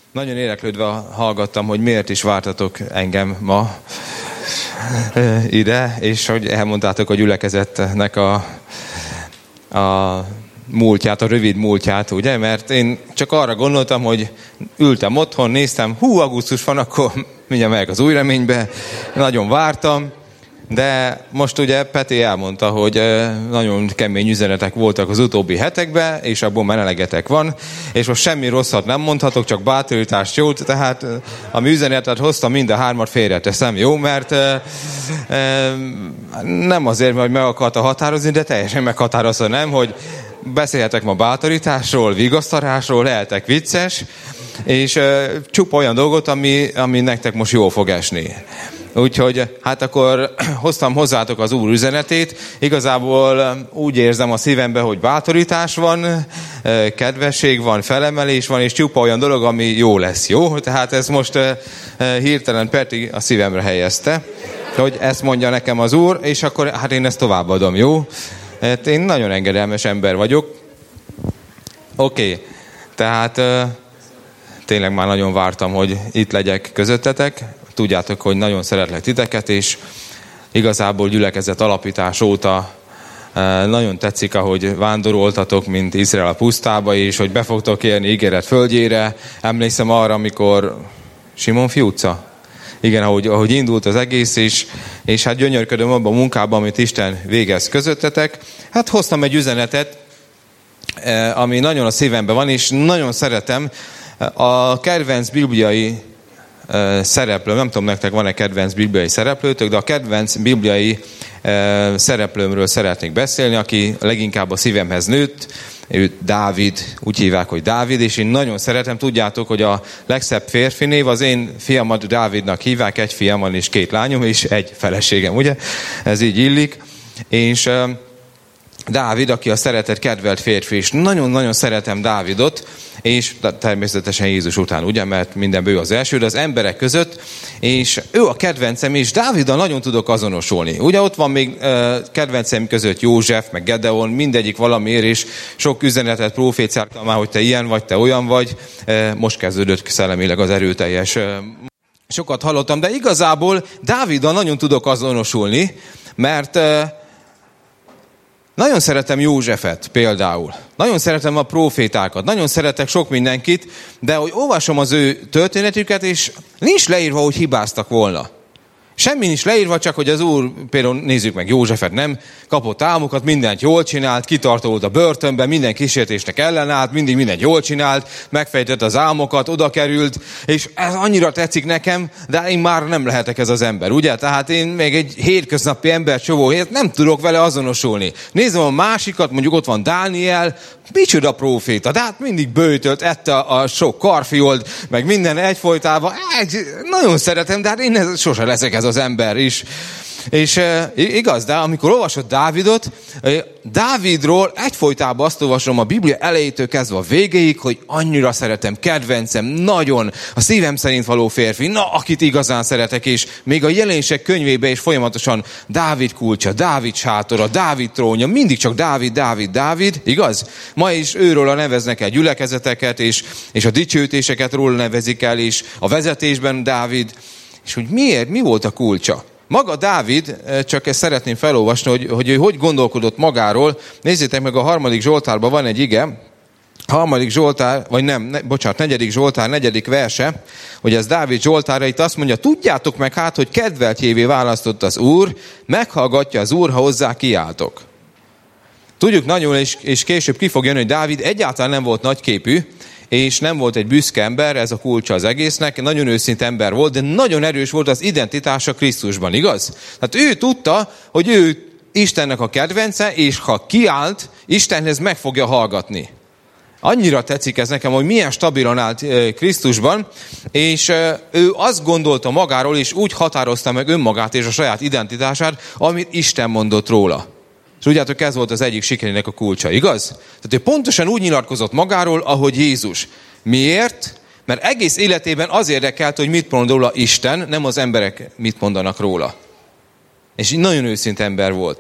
Nagyon érdeklődve hallgattam, hogy miért is vártatok engem ma ide, és hogy elmondtátok a gyülekezetnek a múltját, a rövid múltját, ugye? Mert én csak arra gondoltam, hogy ültem otthon, néztem, augusztus van, akkor mindjárt megyek az Új Reménybe, nagyon vártam, de most ugye Peti elmondta, hogy nagyon kemény üzenetek voltak az utóbbi hetekben, és abból már elegetek van, és most semmi rosszat nem mondhatok, csak bátorítást, jót, tehát ami üzenetet hoztam, mind a hármat félreteszem, jó? Mert nem azért, hogy meg akarta határozni, de teljesen meghatározta, nem, hogy beszélhetek ma bátorításról, vigasztalásról, lehetek vicces, és csupa olyan dolgot, ami nektek most jól fog esni. Úgyhogy hát akkor hoztam hozzátok az Úr üzenetét. Igazából úgy érzem a szívemben, hogy bátorítás van, kedvesség van, felemelés van, és csupa olyan dolog, ami jó lesz, jó? Tehát ez most hirtelen Peti a szívemre helyezte, hogy ezt mondja nekem az Úr, és akkor hát én ezt továbbadom, jó? Hát én nagyon engedelmes ember vagyok. Oké, tehát tényleg már nagyon vártam, hogy itt legyek közöttetek. Tudjátok, hogy nagyon szeretlek titeket, és igazából gyülekezet alapítás óta nagyon tetszik, ahogy vándoroltatok, mint Izrael a pusztába, és hogy be fogtok élni ígéret földjére. Emlékszem arra, amikor Simon fiúca? Igen, ahogy indult az egész is, és hát gyönyörködöm abban a munkában, amit Isten végez közöttetek. Hát hoztam egy üzenetet, ami nagyon a szívemben van, és nagyon szeretem. A kedvenc bibliai szereplő, nem tudom, nektek van-e kedvenc bibliai szereplőtök, de a kedvenc bibliai szereplőmről szeretnék beszélni, aki leginkább a szívemhez nőtt. Őt Dávid, úgy hívják, hogy Dávid, és én nagyon szeretem. Tudjátok, hogy a legszebb férfi név, az én fiamat Dávidnak hívják, egy fiam van és 2 lányom, és egy feleségem, ugye? Ez így illik. És Dávid, aki a szeretett, kedvelt férfi, és nagyon-nagyon szeretem Dávidot, és természetesen Jézus után, ugye, mert mindenből ő az első, de az emberek között, és ő a kedvencem, és Dáviddal nagyon tudok azonosulni. Ugye ott van még kedvencem között József, meg Gedeon, mindegyik valamiért, és sok üzenetet profétáltam már, hogy te ilyen vagy, te olyan vagy. Most kezdődött szellemileg az erőteljes. Sokat hallottam, de igazából Dáviddal nagyon tudok azonosulni, mert nagyon szeretem Józsefet például. Nagyon szeretem a profétákat. Nagyon szeretek sok mindenkit, de hogy olvasom az ő történetüket, és nincs leírva, hogy hibáztak volna. Semmi nincs leírva, csak hogy az Úr, például nézzük meg Józsefet, nem kapott álmokat, mindent jól csinált, kitartó volt a börtönben, minden kísértésnek ellenállt, mindig mindent jól csinált, megfejtett az álmokat, oda került, és ez annyira tetszik nekem, de én már nem lehetek ez az ember, ugye? Tehát én még egy hétköznapi ember csomó, nem tudok vele azonosulni. Nézem a másikat, mondjuk ott van Dániel, micsoda próféta, de hát mindig böjtölt, ette a sok karfiold, meg minden egyfolytában. Nagyon szeretem, de hát én sose leszek ez az ember is. És igaz, de amikor olvasod Dávidot, Dávidról egyfolytában azt olvasom a Biblia elejétől kezdve a végéig, hogy annyira szeretem, kedvencem, nagyon, a szívem szerint való férfi, na, akit igazán szeretek, és még a Jelenések könyvében is folyamatosan Dávid kulcsa, Dávid sátora, Dávid trónja, mindig csak Dávid, igaz? Ma is őről neveznek el gyülekezeteket, és a dicsőítéseket róla nevezik el, és a vezetésben Dávid, és hogy miért, mi volt a kulcsa? Maga Dávid, csak ezt szeretném felolvasni, hogy ő hogy gondolkodott magáról. Nézzétek meg, a 3. Zsoltárban van egy ige, 3. Zsoltár, vagy nem, 4. Zsoltár, 4. verse, hogy ez Dávid Zsoltára, itt azt mondja, tudjátok meg hát, hogy kedveltjévé választott az Úr, meghallgatja az Úr, ha hozzá kiáltok. Tudjuk nagyon, és később ki fog jönni, hogy Dávid egyáltalán nem volt nagyképű, és nem volt egy büszke ember, ez a kulcsa az egésznek, nagyon őszinte ember volt, de nagyon erős volt az identitása Krisztusban, igaz? Tehát ő tudta, hogy ő Istennek a kedvence, és ha kiállt, Istenhez meg fogja hallgatni. Annyira tetszik ez nekem, hogy milyen stabilan állt Krisztusban, és ő azt gondolta magáról, és úgy határozta meg önmagát és a saját identitását, amit Isten mondott róla. És tudjátok, ez volt az egyik sikerének a kulcsa, igaz? Tehát ő pontosan úgy nyilatkozott magáról, ahogy Jézus. Miért? Mert egész életében az érdekelt, hogy mit mond róla Isten, nem az emberek mit mondanak róla. És így nagyon őszinte ember volt.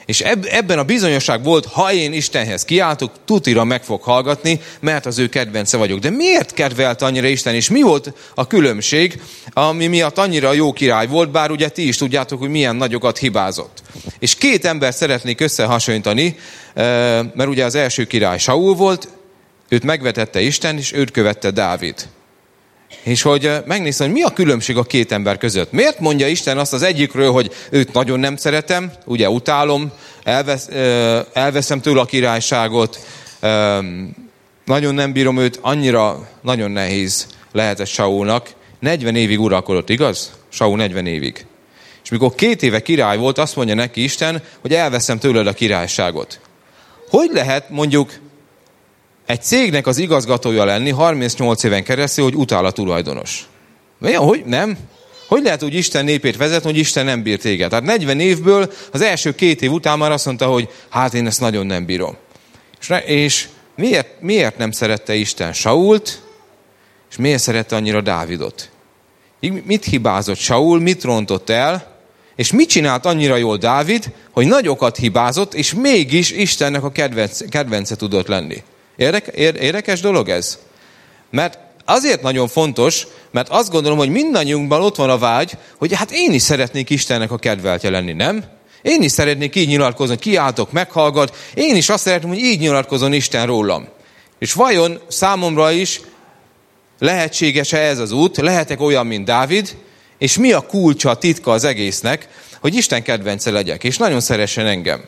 És ebben a bizonyosság volt, ha én Istenhez kiáltok, tutira meg fog hallgatni, mert az ő kedvence vagyok. De miért kedvelt annyira Isten, és mi volt a különbség, ami miatt annyira jó király volt, bár ugye ti is tudjátok, hogy milyen nagyokat hibázott. És két embert szeretnék összehasonlítani, mert ugye az első király Saul volt, őt megvetette Isten, és őt követte Dávid. És hogy megnéztem, hogy mi a különbség a két ember között. Miért mondja Isten azt az egyikről, hogy őt nagyon nem szeretem, ugye utálom, elveszem tőle a királyságot, nagyon nem bírom őt, annyira nagyon nehéz lehetett Saulnak. 40 évig uralkodott, igaz? Saul 40 évig. És mikor 2 éve király volt, azt mondja neki Isten, hogy elveszem tőled a királyságot. Hogy lehet mondjuk egy cégnek az igazgatója lenni 38 éven keresztül, hogy utál a tulajdonos? Hogy nem? Hogy lehet úgy Isten népét vezetni, hogy Isten nem bír téged? Tehát 40 évből az első 2 év után már azt mondta, hogy hát én ezt nagyon nem bírom. És miért nem szerette Isten Sault, és miért szerette annyira Dávidot? Mit hibázott Saul, mit rontott el, és mit csinált annyira jól Dávid, hogy nagyokat hibázott, és mégis Istennek a kedvence tudott lenni. Érdekes dolog ez? Mert azért nagyon fontos, mert azt gondolom, hogy mindannyiunkban ott van a vágy, hogy hát én is szeretnék Istennek a kedveltje lenni, nem? Én is szeretnék így nyilatkozni, hogy kiáltok, meghallgat. Én is azt szeretném, hogy így nyilatkozzon Isten rólam. És vajon számomra is lehetséges-e ez az út? Lehetek olyan, mint Dávid? És mi a kulcsa, a titka az egésznek, hogy Isten kedvence legyek, és nagyon szeressen engem?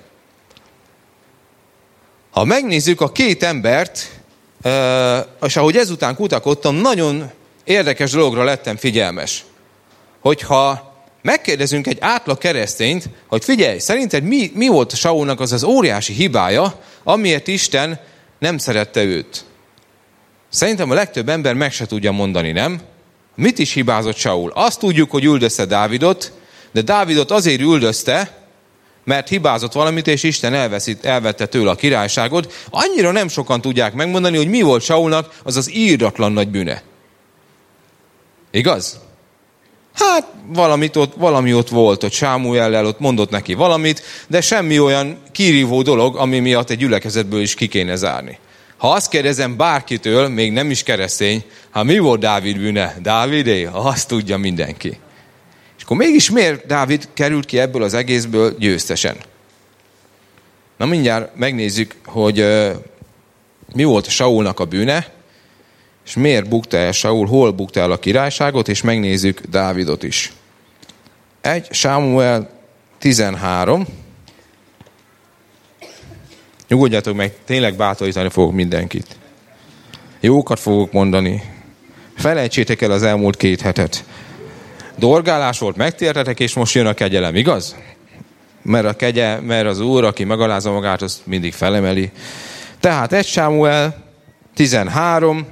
Ha megnézzük a két embert, és ahogy ezután kutakodtam, nagyon érdekes dologra lettem figyelmes. Hogyha megkérdezünk egy átlag keresztényt, hogy figyelj, szerinted mi volt Saulnak az óriási hibája, amiért Isten nem szerette őt? Szerintem a legtöbb ember meg se tudja mondani, nem? Mit is hibázott Saul? Azt tudjuk, hogy üldözte Dávidot, de Dávidot azért üldözte, mert hibázott valamit, és Isten elvette tőle a királyságot. Annyira nem sokan tudják megmondani, hogy mi volt Saulnak az írdatlan nagy bűne. Igaz? Hát valami ott volt, hogy Sámuellel ott mondott neki valamit, de semmi olyan kirívó dolog, ami miatt egy gyülekezetből is ki kéne zárni. Ha azt kérdezem bárkitől, még nem is keresztény, mi volt Dávid bűne? Dávidé? Azt tudja mindenki. És akkor mégis miért Dávid került ki ebből az egészből győztesen? Na mindjárt megnézzük, hogy mi volt Saulnak a bűne, és miért bukta el Saul, hol bukta el a királyságot, és megnézzük Dávidot is. 1 Sámuel 13. Nyugodjatok meg, tényleg bátorítani fogok mindenkit. Jókat fogok mondani. Felejtsétek el az elmúlt 2 hetet. Dorgálás volt, megtértetek, és most jön a kegyelem, igaz? Mert az Úr, aki megalázza magát, azt mindig felemeli. Tehát 1 Sámuel 13.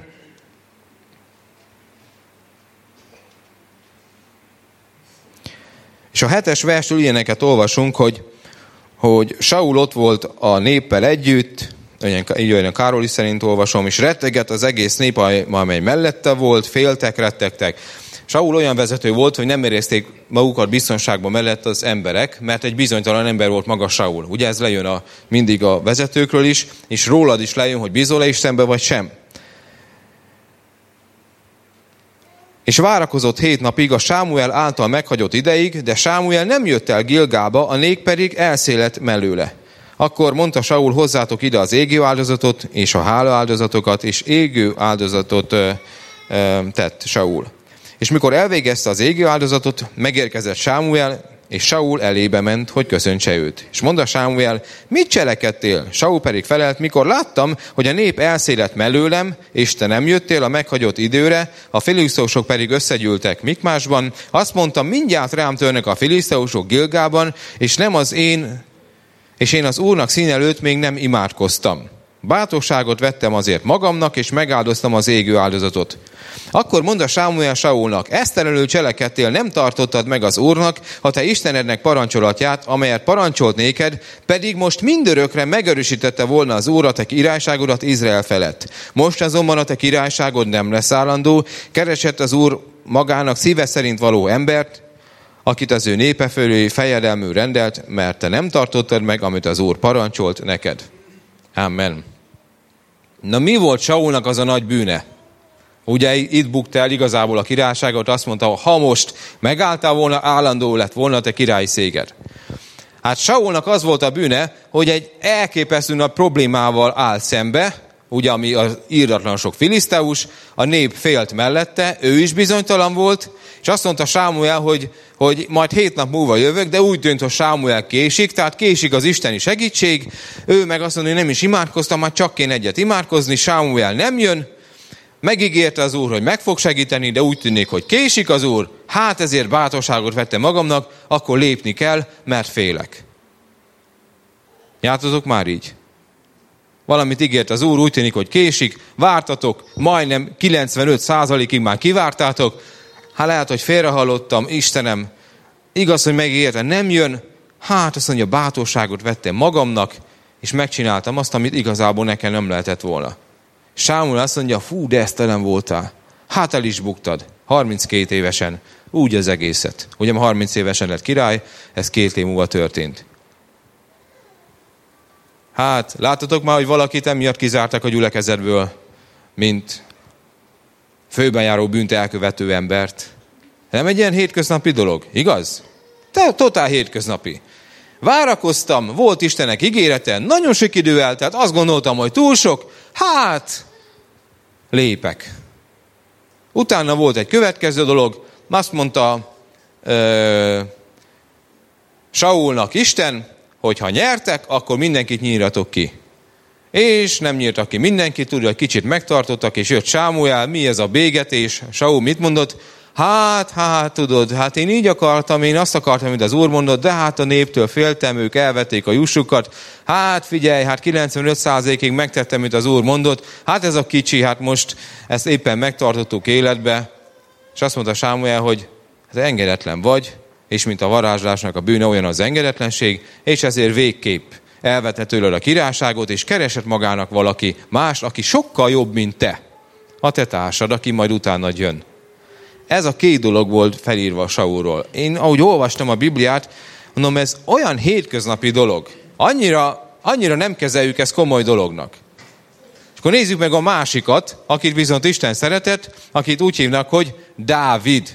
És a 7. versről ilyeneket olvasunk, hogy Saul ott volt a néppel együtt, így olyan a Károli szerint olvasom, és rettegett az egész nép, amely mellette volt, féltek, rettegtek. Saul olyan vezető volt, hogy nem érezték magukat biztonságban mellett az emberek, mert egy bizonytalan ember volt maga Saul. Ugye ez lejön mindig a vezetőkről is, és rólad is lejön, hogy bízol-e Istenbe, vagy sem. És várakozott 7 napig a Sámuel által meghagyott ideig, de Sámuel nem jött el Gilgába, a nép pedig elszéledt mellőle. Akkor mondta Saul, hozzátok ide az égő áldozatot, és a hála áldozatokat, és égő áldozatot tett Saul. És mikor elvégezte az égő áldozatot, megérkezett Sámuel, és Saul elébe ment, hogy köszöntse őt. És mondta Sámuel, mit cselekedtél? Saul pedig felelt, mikor láttam, hogy a nép elszéledt mellőlem, és te nem jöttél a meghagyott időre, a filiszteusok pedig összegyűltek Mikmásban, azt mondtam, mindjárt rám törnek a filiszteusok Gilgában, és én az Úrnak szín előtt még nem imádkoztam. Bátorságot vettem azért magamnak, és megáldoztam az égő áldozatot. Akkor mondta Sámuel Saulnak, esztelenül cselekedtél, nem tartottad meg az Úrnak, ha te Istenednek parancsolatját, amelyet parancsolt néked, pedig most mindörökre megerősítette volna az Úr a te királyságodat Izrael felett. Most azonban a te királyságod nem lesz állandó, keresett az Úr magának szíve szerint való embert, akit az ő népe fölé fejedelmű rendelt, mert te nem tartottad meg, amit az Úr parancsolt neked. Amen. Na mi volt Saulnak az a nagy bűne? Ugye itt bukta el igazából a királyságot, azt mondta, ha most megálltál volna, állandó lett volna te királyi széked. Hát Saulnak az volt a bűne, hogy egy elképesztő nagy problémával áll szembe, ugye ami az irdatlan sok filiszteus, a nép félt mellette, ő is bizonytalan volt, és azt mondta Sámuel, hogy majd 7 nap múlva jövök, de úgy tűnt, hogy Sámuel késik, tehát késik az isteni segítség, ő meg azt mondja, hogy nem is imádkoztam, már csak kéne egyet imádkozni, Sámuel nem jön, megígérte az Úr, hogy meg fog segíteni, de úgy tűnik, hogy késik az Úr, hát ezért bátorságot vettem magamnak, akkor lépni kell, mert félek. Jártatok már így? Valamit ígért az Úr, úgy tűnik, hogy késik, vártatok, majdnem 95%-ig már kivártátok, hát lehet, hogy félrehallottam, Istenem, igaz, hogy megígérte, nem jön, hát azt mondja, bátorságot vettem magamnak, és megcsináltam azt, amit igazából nekem nem lehetett volna. Sámuel azt mondja, fú, de esztelen voltál. Hát el is buktad, 32 évesen, úgy az egészet. Ugye 30 évesen lett király, ez 2 év múlva történt. Hát, láttatok már, hogy valakit emiatt kizártak a gyülekezetből, mint főben járó bűnt elkövető embert. Nem egy ilyen hétköznapi dolog, igaz? Totál hétköznapi. Várakoztam, volt Istennek ígérete, nagyon sok idő eltelt, azt gondoltam, hogy túl sok, hát lépek. Utána volt egy következő dolog, azt mondta Saulnak Isten, hogy ha nyertek, akkor mindenkit nyíratok ki. És nem nyírtak ki mindenkit, tudja, hogy kicsit megtartottak, és jött Sámuel, mi ez a bégetés? Saul mit mondott? Hát tudod, hát én így akartam, én azt akartam, mint az Úr mondott, de hát a néptől féltem, ők elvették a jussukat. Hát figyelj, hát 95%-ig megtettem, mint az Úr mondott. Hát ez a kicsi, hát most ezt éppen megtartottuk életbe. És azt mondta Sámuel, hogy hát engedetlen vagy, és mint a varázslásnak a bűne olyan az engedetlenség, és ezért végképp elvette tőled a királyságot, és keresett magának valaki más, aki sokkal jobb, mint te. A te társad, aki majd utána jön. Ez a 2 dolog volt felírva Saulról. Én, ahogy olvastam a Bibliát, mondom, ez olyan hétköznapi dolog. Annyira nem kezeljük ezt komoly dolognak. És akkor nézzük meg a másikat, akit viszont Isten szeretett, akit úgy hívnak, hogy Dávid.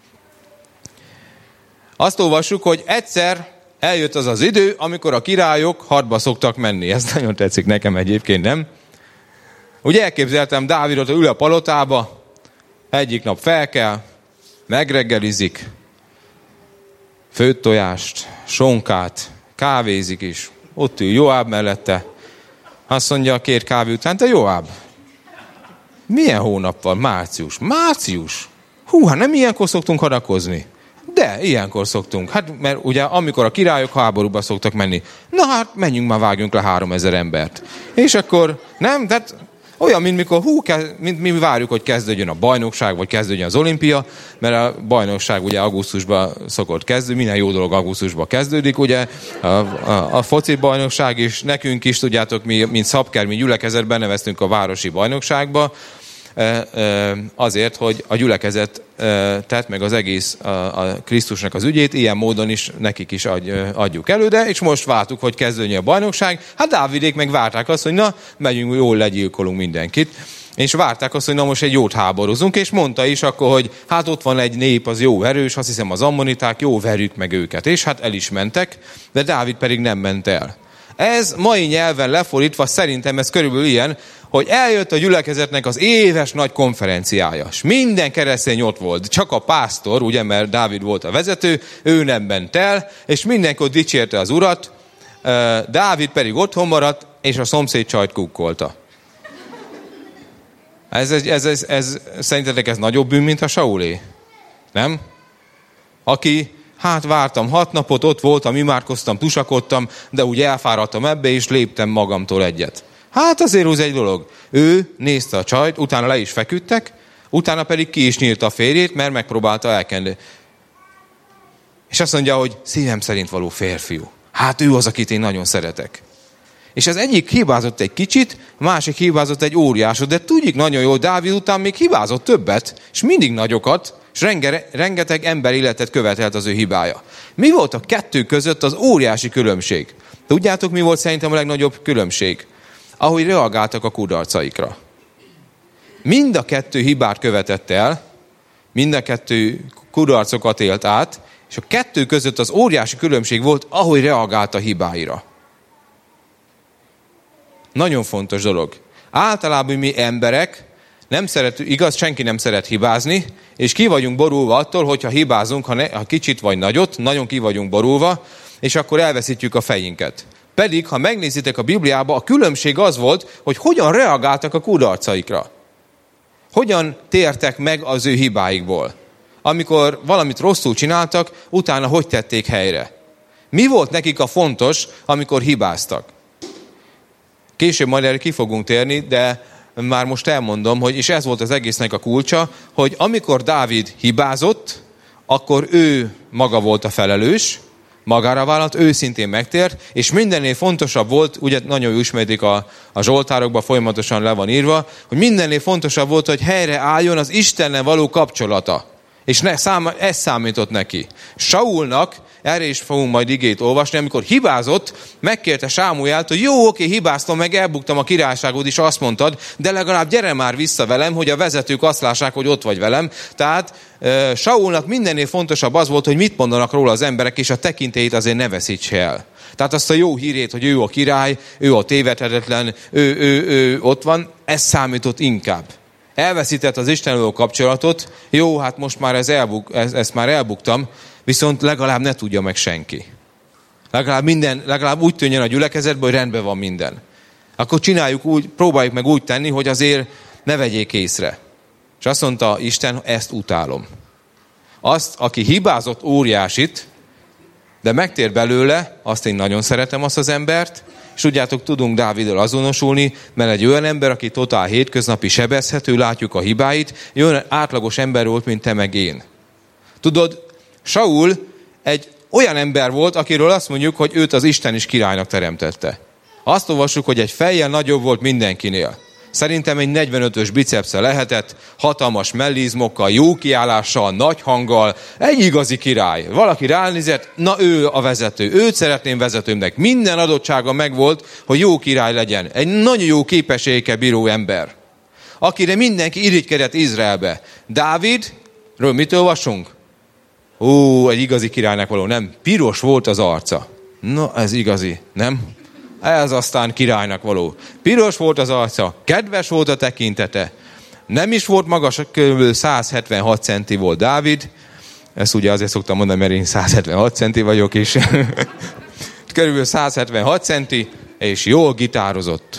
Azt olvassuk, hogy egyszer eljött az az idő, amikor a királyok hadba szoktak menni. Ez nagyon tetszik nekem egyébként, nem? Ugye elképzeltem Dávidot, ül a palotába, egyik nap felkel, megreggelizik, főtt tojást, sonkát, kávézik is. Ott ül Joáb mellette. Azt mondja, 2 kávé után, te Joáb, milyen hónap van? Március? Hú, hát nem ilyenkor szoktunk hadakozni. De, ilyenkor szoktunk. Hát, mert ugye amikor a királyok háborúba szoktak menni, na hát menjünk már, vágjunk le 3000 embert. És akkor, nem, tehát olyan, mint mikor, mint mi várjuk, hogy kezdődjön a bajnokság, vagy kezdődjön az olimpia, mert a bajnokság ugye augusztusban szokott kezdődni, minden jó dolog augusztusban kezdődik, ugye a foci bajnokság is, nekünk is, tudjátok, mi, mint szabkermi gyülekezetben neveztünk a városi bajnokságba, azért, hogy a gyülekezet tett meg az egész a Krisztusnak az ügyét, ilyen módon is nekik is adjuk elő, de és most vártuk, hogy kezdődjön a bajnokság. Hát Dávidék meg várták azt, hogy na, megyünk, jól legyilkolunk mindenkit. És várták azt, hogy na most egy jót háborúzunk, és mondta is akkor, hogy hát ott van egy nép, az jó erős, azt hiszem az ammoniták, jó, verjük meg őket. És hát el is mentek, de Dávid pedig nem ment el. Ez mai nyelven lefordítva szerintem ez körülbelül ilyen, hogy eljött a gyülekezetnek az éves nagy konferenciája, és minden keresztény ott volt, csak a pásztor, ugye, mert Dávid volt a vezető, ő nem ment el, és mindenki ott dicsérte az Urat, Dávid pedig otthon maradt, és a szomszéd csajt kukkolta. Szerintetek ez nagyobb bűn, mint a Saulé? Nem? Aki, hát vártam 6 napot, ott voltam, imádkoztam, tusakodtam, de úgy elfáradtam ebbe, és léptem magamtól egyet. Hát azért az egy dolog. Ő nézte a csajt, utána le is feküdtek, utána pedig ki is nyírta a férjét, mert megpróbálta elkenni. És azt mondja, hogy szívem szerint való férfiú. Hát ő az, akit én nagyon szeretek. És az egyik hibázott egy kicsit, a másik hibázott egy óriásot, de tudjuk nagyon jól, Dávid után még hibázott többet, és mindig nagyokat, és rengeteg ember életet követelt az ő hibája. Mi volt a kettő között az óriási különbség? Tudjátok, mi volt szerintem a legnagyobb különbség? Ahogy reagáltak a kudarcaikra. Mind a kettő hibát követett el, mind a kettő kudarcokat élt át, és a kettő között az óriási különbség volt, ahogy reagált a hibáira. Nagyon fontos dolog. Általában mi emberek nem szeretünk, igaz, senki nem szeret hibázni, és ki vagyunk borulva attól, hogyha hibázunk, ha kicsit vagy nagyot, nagyon ki vagyunk borulva, és akkor elveszítjük a fejünket. Pedig, ha megnézitek a Bibliába, a különbség az volt, hogy hogyan reagáltak a kudarcaikra. Hogyan tértek meg az ő hibáikból. Amikor valamit rosszul csináltak, utána hogy tették helyre. Mi volt nekik a fontos, amikor hibáztak? Később majd erre ki fogunk térni, de már most elmondom, hogy és ez volt az egésznek a kulcsa, hogy amikor Dávid hibázott, akkor ő maga volt a felelős, magára vállalt, őszintén megtért, és mindennél fontosabb volt, ugye nagyon jól ismerték a Zsoltárokban, folyamatosan le van írva, hogy mindennél fontosabb volt, hogy helyre álljon az Istennel való kapcsolata. És ez számított neki. Saulnak, erre is fogunk majd igét olvasni, amikor hibázott, megkérte Sámuelt, hogy jó, oké, hibáztam, meg elbuktam a királyságot is, azt mondtad, de legalább gyere már vissza velem, hogy a vezetők azt lássák, hogy ott vagy velem. Tehát Saulnak mindennél fontosabb az volt, hogy mit mondanak róla az emberek, és a tekintélyét azért ne veszíts el. Tehát azt a jó hírét, hogy ő a király, ő a tévedhetetlen, ő ott van, ez számított inkább. Elveszített az Istennel kapcsolatot, jó, hát most már ezt már elbuktam, viszont legalább ne tudja meg senki. Legalább úgy tűnjön a gyülekezetben, hogy rendben van minden. Akkor próbáljuk meg úgy tenni, hogy azért ne vegyék észre. És azt mondta Isten, ezt utálom. Azt, aki hibázott óriásit, de megtér belőle, azt én nagyon szeretem azt az embert, és tudjátok, tudunk Dáviddal azonosulni, mert egy olyan ember, aki totál hétköznapi, sebezhető, látjuk a hibáit, egy olyan átlagos ember volt, mint te meg én. Tudod, Saul egy olyan ember volt, akiről azt mondjuk, hogy őt az Isten is királynak teremtette. Azt olvassuk, hogy egy fejjel nagyobb volt mindenkinél. Szerintem egy 45-ös bicepsze lehetett, hatalmas mellizmokkal, jó kiállással, nagy hanggal, egy igazi király. Valaki ránézett, na ő a vezető, őt szeretném vezetőmnek. Minden adottsága megvolt, hogy jó király legyen. Egy nagyon jó képességekkel bíró ember, akire mindenki irigykedett Izraelbe. Dávidről mit olvasunk? Egy igazi királynak való, nem? Piros volt az arca. Na, ez igazi, nem? Ez aztán királynak való. Piros volt az arca, kedves volt a tekintete. Nem is volt magas, kb. 176 centi volt Dávid. Ezt ugye azért szoktam mondani, mert én 176 centi vagyok is. Körülbelül 176 centi, és jól gitározott.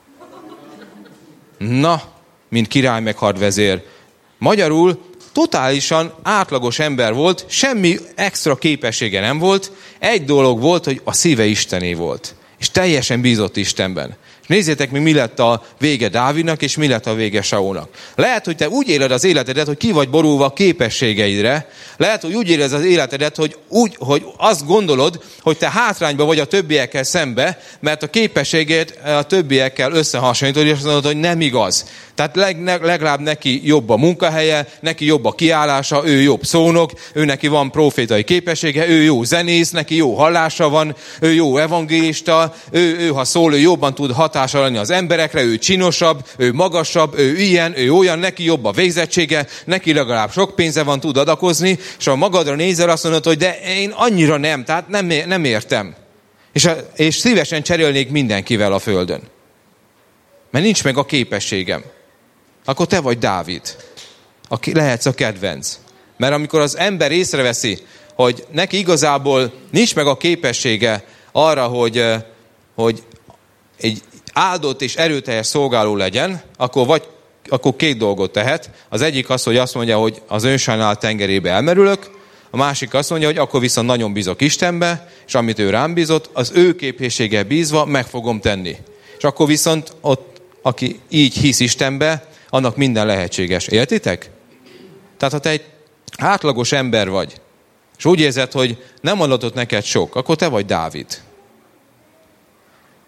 Na, mint király meg hadvezér. Magyarul totálisan átlagos ember volt, semmi extra képessége nem volt. Egy dolog volt, hogy a szíve Istené volt. És teljesen bízott Istenben. És nézzétek meg, mi lett a vége Dávidnak, és mi lett a vége Saulnak. Lehet, hogy te úgy éled az életedet, hogy ki vagy borulva a képességeidre. Lehet, hogy úgy éled az életedet, hogy azt gondolod, hogy te hátrányba vagy a többiekkel szembe, mert a képességed a többiekkel összehasonlítod, és azt mondod, hogy nem igaz. Tehát legalább neki jobb a munkahelye, neki jobb a kiállása, ő jobb szónok, ő neki van profétai képessége, ő jó zenész, neki jó hallása van, ő jó evangélista, ő ha szól, ő jobban tud hatással lenni az emberekre, ő csinosabb, ő magasabb, ő ilyen, ő olyan, neki jobb a végzettsége, neki legalább sok pénze van, tud adakozni, és ha magadra nézel, azt mondod, hogy de én annyira nem, tehát nem értem. És szívesen cserélnék mindenkivel a földön. Mert nincs meg a képességem. Akkor te vagy Dávid. Lehetsz a kedvenc. Mert amikor az ember észreveszi, hogy neki igazából nincs meg a képessége arra, hogy egy áldott és erőteljes szolgáló legyen, akkor két dolgot tehet. Az egyik az, hogy azt mondja, hogy az önsajnálat tengerébe elmerülök, a másik azt mondja, hogy akkor viszont nagyon bízok Istenbe, és amit ő rám bízott, az ő képessége bízva meg fogom tenni. És akkor viszont ott, aki így hisz Istenbe, annak minden lehetséges. Értitek? Tehát ha te egy átlagos ember vagy, és úgy érzed, hogy nem adatott neked sok, akkor te vagy Dávid.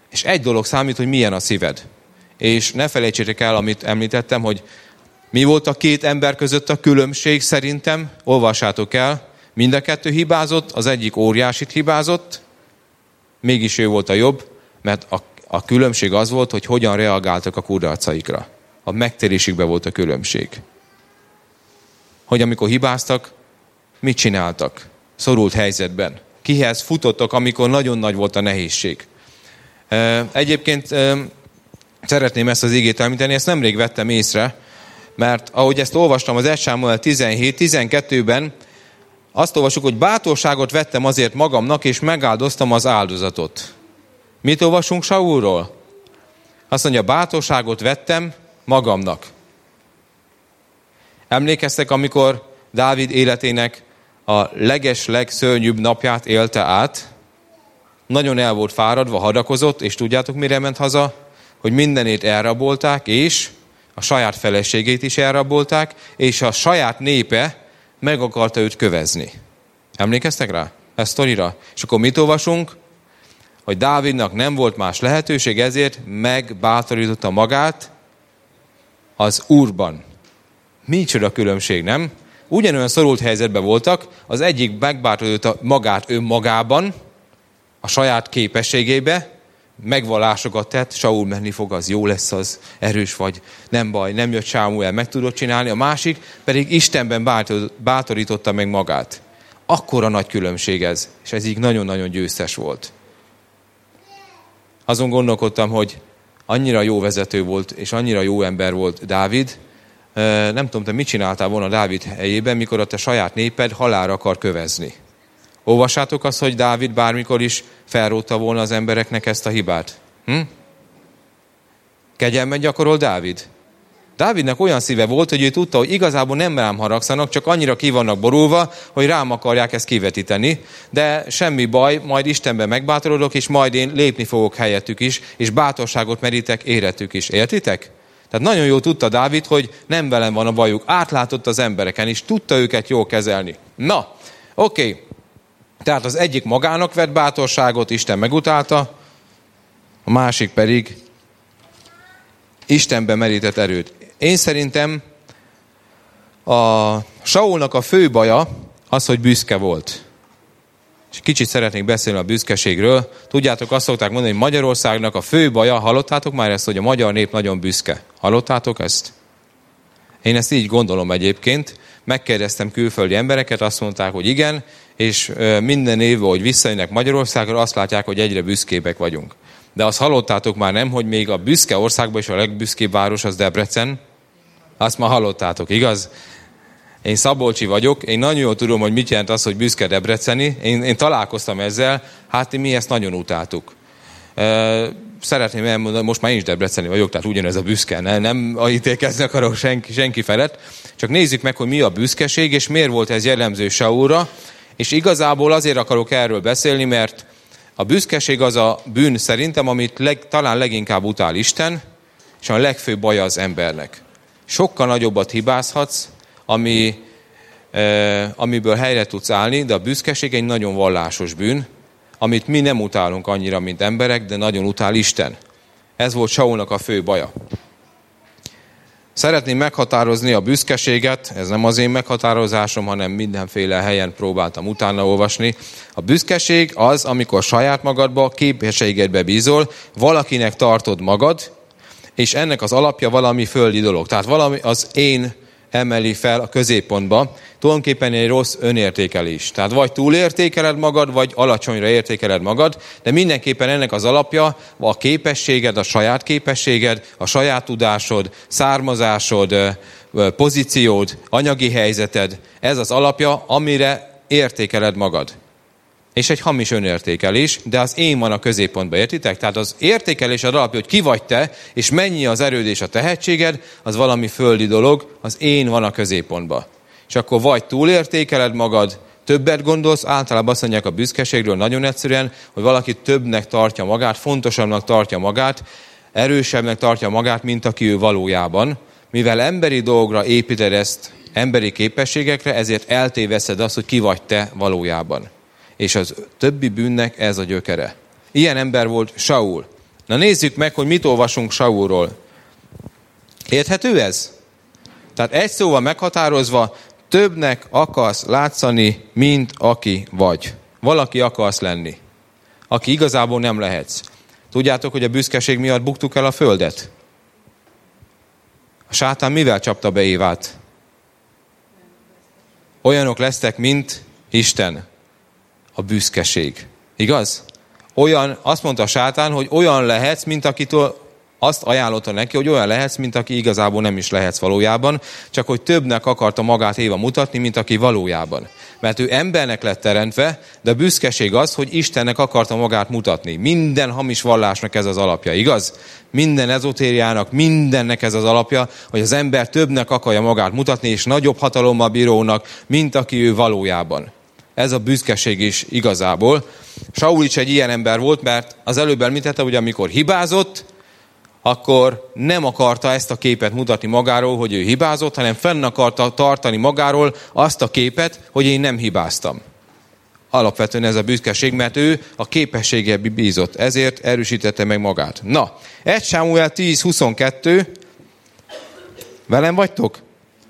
És egy dolog számít, hogy milyen a szíved. És ne felejtsétek el, amit említettem, hogy mi volt a két ember között a különbség szerintem. Olvassátok el. Mind a kettő hibázott, az egyik óriásit hibázott, mégis ő volt a jobb, mert a különbség az volt, hogy hogyan reagáltak a kudarcaikra. A megtérésükben volt a különbség. Hogy amikor hibáztak, mit csináltak? Szorult helyzetben. Kihez futottak, amikor nagyon nagy volt a nehézség. Egyébként szeretném ezt az igét említeni, ezt nemrég vettem észre, mert ahogy ezt olvastam az 1 Sámuel 17-12-ben, azt olvasjuk, hogy bátorságot vettem azért magamnak, és megáldoztam az áldozatot. Mit olvasunk Saulról? Azt mondja, bátorságot vettem magamnak. Emlékeztek, amikor Dávid életének a legszörnyűbb napját élte át? Nagyon el volt fáradva, hadakozott, és tudjátok, mire ment haza? Hogy mindenét elrabolták, és a saját feleségét is elrabolták, és a saját népe meg akarta őt kövezni. Emlékeztek rá? Ezt sztorira? És akkor mit olvasunk? Hogy Dávidnak nem volt más lehetőség, ezért megbátorította magát az Úrban. Micsoda különbség, nem? Ugyanolyan szorult helyzetben voltak, az egyik megbátorította magát önmagában, a saját képességébe, megvallásokat tett, Saul menni fog, az jó lesz, az erős vagy, nem baj, nem jött Sámuel, meg tudod csinálni, a másik pedig Istenben bátorította meg magát. Akkora nagy különbség ez, és ez így nagyon-nagyon győztes volt. Azon gondolkodtam, hogy annyira jó vezető volt, és annyira jó ember volt Dávid, nem tudom, te mit csináltál volna Dávid helyében, mikor a te saját néped halálra akar kövezni. Olvassátok azt, hogy Dávid bármikor is felrótta volna az embereknek ezt a hibát. Kegyelmet gyakorol Dávid? Dávidnak olyan szíve volt, hogy ő tudta, hogy igazából nem rám haragszanak, csak annyira ki vannak borulva, hogy rám akarják ezt kivetíteni, de semmi baj, majd Istenben megbátorodok, és majd én lépni fogok helyettük is, és bátorságot merítek érettük is. Értitek? Tehát nagyon jól tudta Dávid, hogy nem velem van a bajuk. Átlátott az embereken, és tudta őket jól kezelni. Na, oké. Tehát az egyik magának vett bátorságot, Isten megutálta, a másik pedig Istenben merített erőt. Én szerintem a Saulnak a fő baja az, hogy büszke volt. És kicsit szeretnék beszélni a büszkeségről. Tudjátok, azt szokták mondani, hogy Magyarországnak a fő baja, hallottátok már ezt, hogy a magyar nép nagyon büszke? Hallottátok ezt? Én ezt így gondolom egyébként. Megkérdeztem külföldi embereket, azt mondták, hogy igen, és minden évben, hogy visszajönnek Magyarországra, azt látják, hogy egyre büszkébbek vagyunk. De azt hallottátok már nem, hogy még a büszke országban is a legbüszkébb város az Debrecen? Azt már hallottátok, igaz? Én szabolcsi vagyok, én nagyon jól tudom, hogy mit jelent az, hogy büszke debreceni. Én találkoztam ezzel, hát mi ezt nagyon utáltuk. Szeretném elmondani, most már én is debreceni vagyok, tehát ugyanez a büszke, nem ítélkezni akarok senki felett. Csak nézzük meg, hogy mi a büszkeség, és miért volt ez jellemző Saulra. És igazából azért akarok erről beszélni, mert a büszkeség az a bűn szerintem, amit talán leginkább utál Isten, és a legfőbb baja az embernek. Sokkal nagyobbat hibázhatsz, amiből helyre tudsz állni, de a büszkeség egy nagyon vallásos bűn, amit mi nem utálunk annyira, mint emberek, de nagyon utál Isten. Ez volt Saulnak a fő baja. Szeretném meghatározni a büszkeséget, ez nem az én meghatározásom, hanem mindenféle helyen próbáltam utána olvasni. A büszkeség az, amikor saját magadba, képességedbe bízol, valakinek tartod magad, és ennek az alapja valami földi dolog. Tehát valami az én emeli fel a középpontba, tulajdonképpen egy rossz önértékelés. Tehát vagy túlértékeled magad, vagy alacsonyra értékeled magad, de mindenképpen ennek az alapja a képességed, a saját tudásod, származásod, pozíciód, anyagi helyzeted. Ez az alapja, amire értékeled magad. És egy hamis önértékelés, de az én van a középpontban, értitek? Tehát az értékelés az alapja, hogy ki vagy te, és mennyi az erőd és a tehetséged, az valami földi dolog, az én van a középpontban. És akkor vagy túlértékeled magad, többet gondolsz, általában azt mondják a büszkeségről nagyon egyszerűen, hogy valaki többnek tartja magát, fontosabbnak tartja magát, erősebbnek tartja magát, mint aki ő valójában. Mivel emberi dolgra építed ezt, emberi képességekre, ezért eltéveszed azt, hogy ki vagy te valójában. És az többi bűnnek ez a gyökere. Ilyen ember volt Saul. Na nézzük meg, hogy mit olvasunk Saulról. Érthető ez? Tehát egy szóval meghatározva, többnek akarsz látszani, mint aki vagy. Valaki akarsz lenni, aki igazából nem lehetsz. Tudjátok, hogy a büszkeség miatt buktuk el a földet? A sátán mivel csapta be Évát? Olyanok lesztek, mint Isten. A büszkeség. Igaz? Azt mondta a sátán, hogy olyan lehetsz, mint akitől azt ajánlotta neki, hogy olyan lehetsz, mint aki igazából nem is lehetsz valójában, csak hogy többnek akarta magát Éva mutatni, mint aki valójában. Mert ő embernek lett teremtve, de a büszkeség az, hogy Istennek akarta magát mutatni. Minden hamis vallásnak ez az alapja, igaz? Minden ezotériának, mindennek ez az alapja, hogy az ember többnek akarja magát mutatni, és nagyobb hatalommal bírónak, mint aki ő valójában. Ez a büszkeség is igazából. Saul is egy ilyen ember volt, mert az előbb említette, hogy amikor hibázott, akkor nem akarta ezt a képet mutatni magáról, hogy ő hibázott, hanem fenn akarta tartani magáról azt a képet, hogy én nem hibáztam. Alapvetően ez a büszkeség, mert ő a képessége bízott, ezért erősítette meg magát. Na, 1 Sámuel 10:22. Velem vagytok?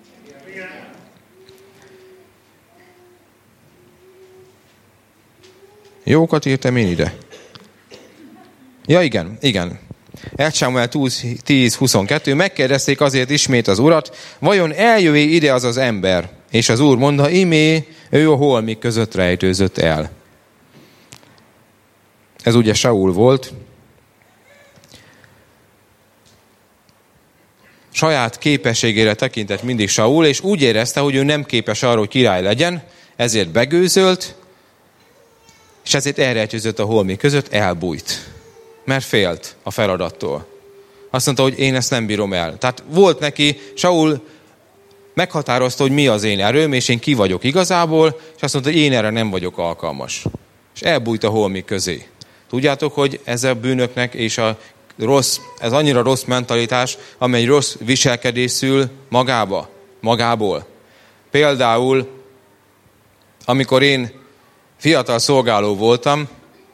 Jókat írtam én ide. Ja, igen. 1 Sámuel 10:22. Megkérdezték azért ismét az urat, vajon eljövé ide az az ember? És az úr mondta, imé, ő a holmik között rejtőzött el. Ez ugye Saul volt. Saját képességére tekintett mindig Saul, és úgy érezte, hogy ő nem képes arra, hogy király legyen, ezért begőzölt, és ezért elrejtőzött a holmik között, elbújt. Mert félt a feladattól. Azt mondta, hogy én ezt nem bírom el. Tehát volt neki, Saul meghatározta, hogy mi az én erőm, és én ki vagyok igazából, és azt mondta, hogy én erre nem vagyok alkalmas. És elbújt a holmik közé. Tudjátok, hogy ez a bűnöknek és ez annyira rossz mentalitás, amely rossz viselkedés szül magából. Például, amikor én fiatal szolgáló voltam,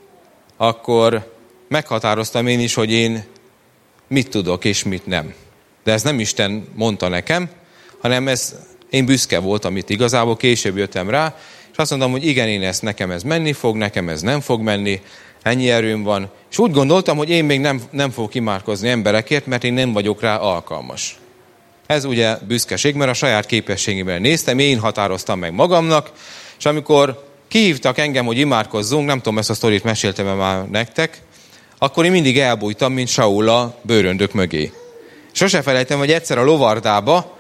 akkor meghatároztam én is, hogy én mit tudok és mit nem. De ez nem Isten mondta nekem, hanem én büszke voltam itt igazából, később jöttem rá, és azt mondtam, hogy igen, nekem ez menni fog, nekem ez nem fog menni, ennyi erőm van. És úgy gondoltam, hogy én még nem fogok imádkozni emberekért, mert én nem vagyok rá alkalmas. Ez ugye büszkeség, mert a saját képességében néztem, én határoztam meg magamnak, és amikor kihívtak engem, hogy imádkozzunk, nem tudom, ezt a sztorit meséltem már nektek, akkor én mindig elbújtam, mint Saul a bőröndök mögé. Sose felejtem, hogy egyszer a lovardába,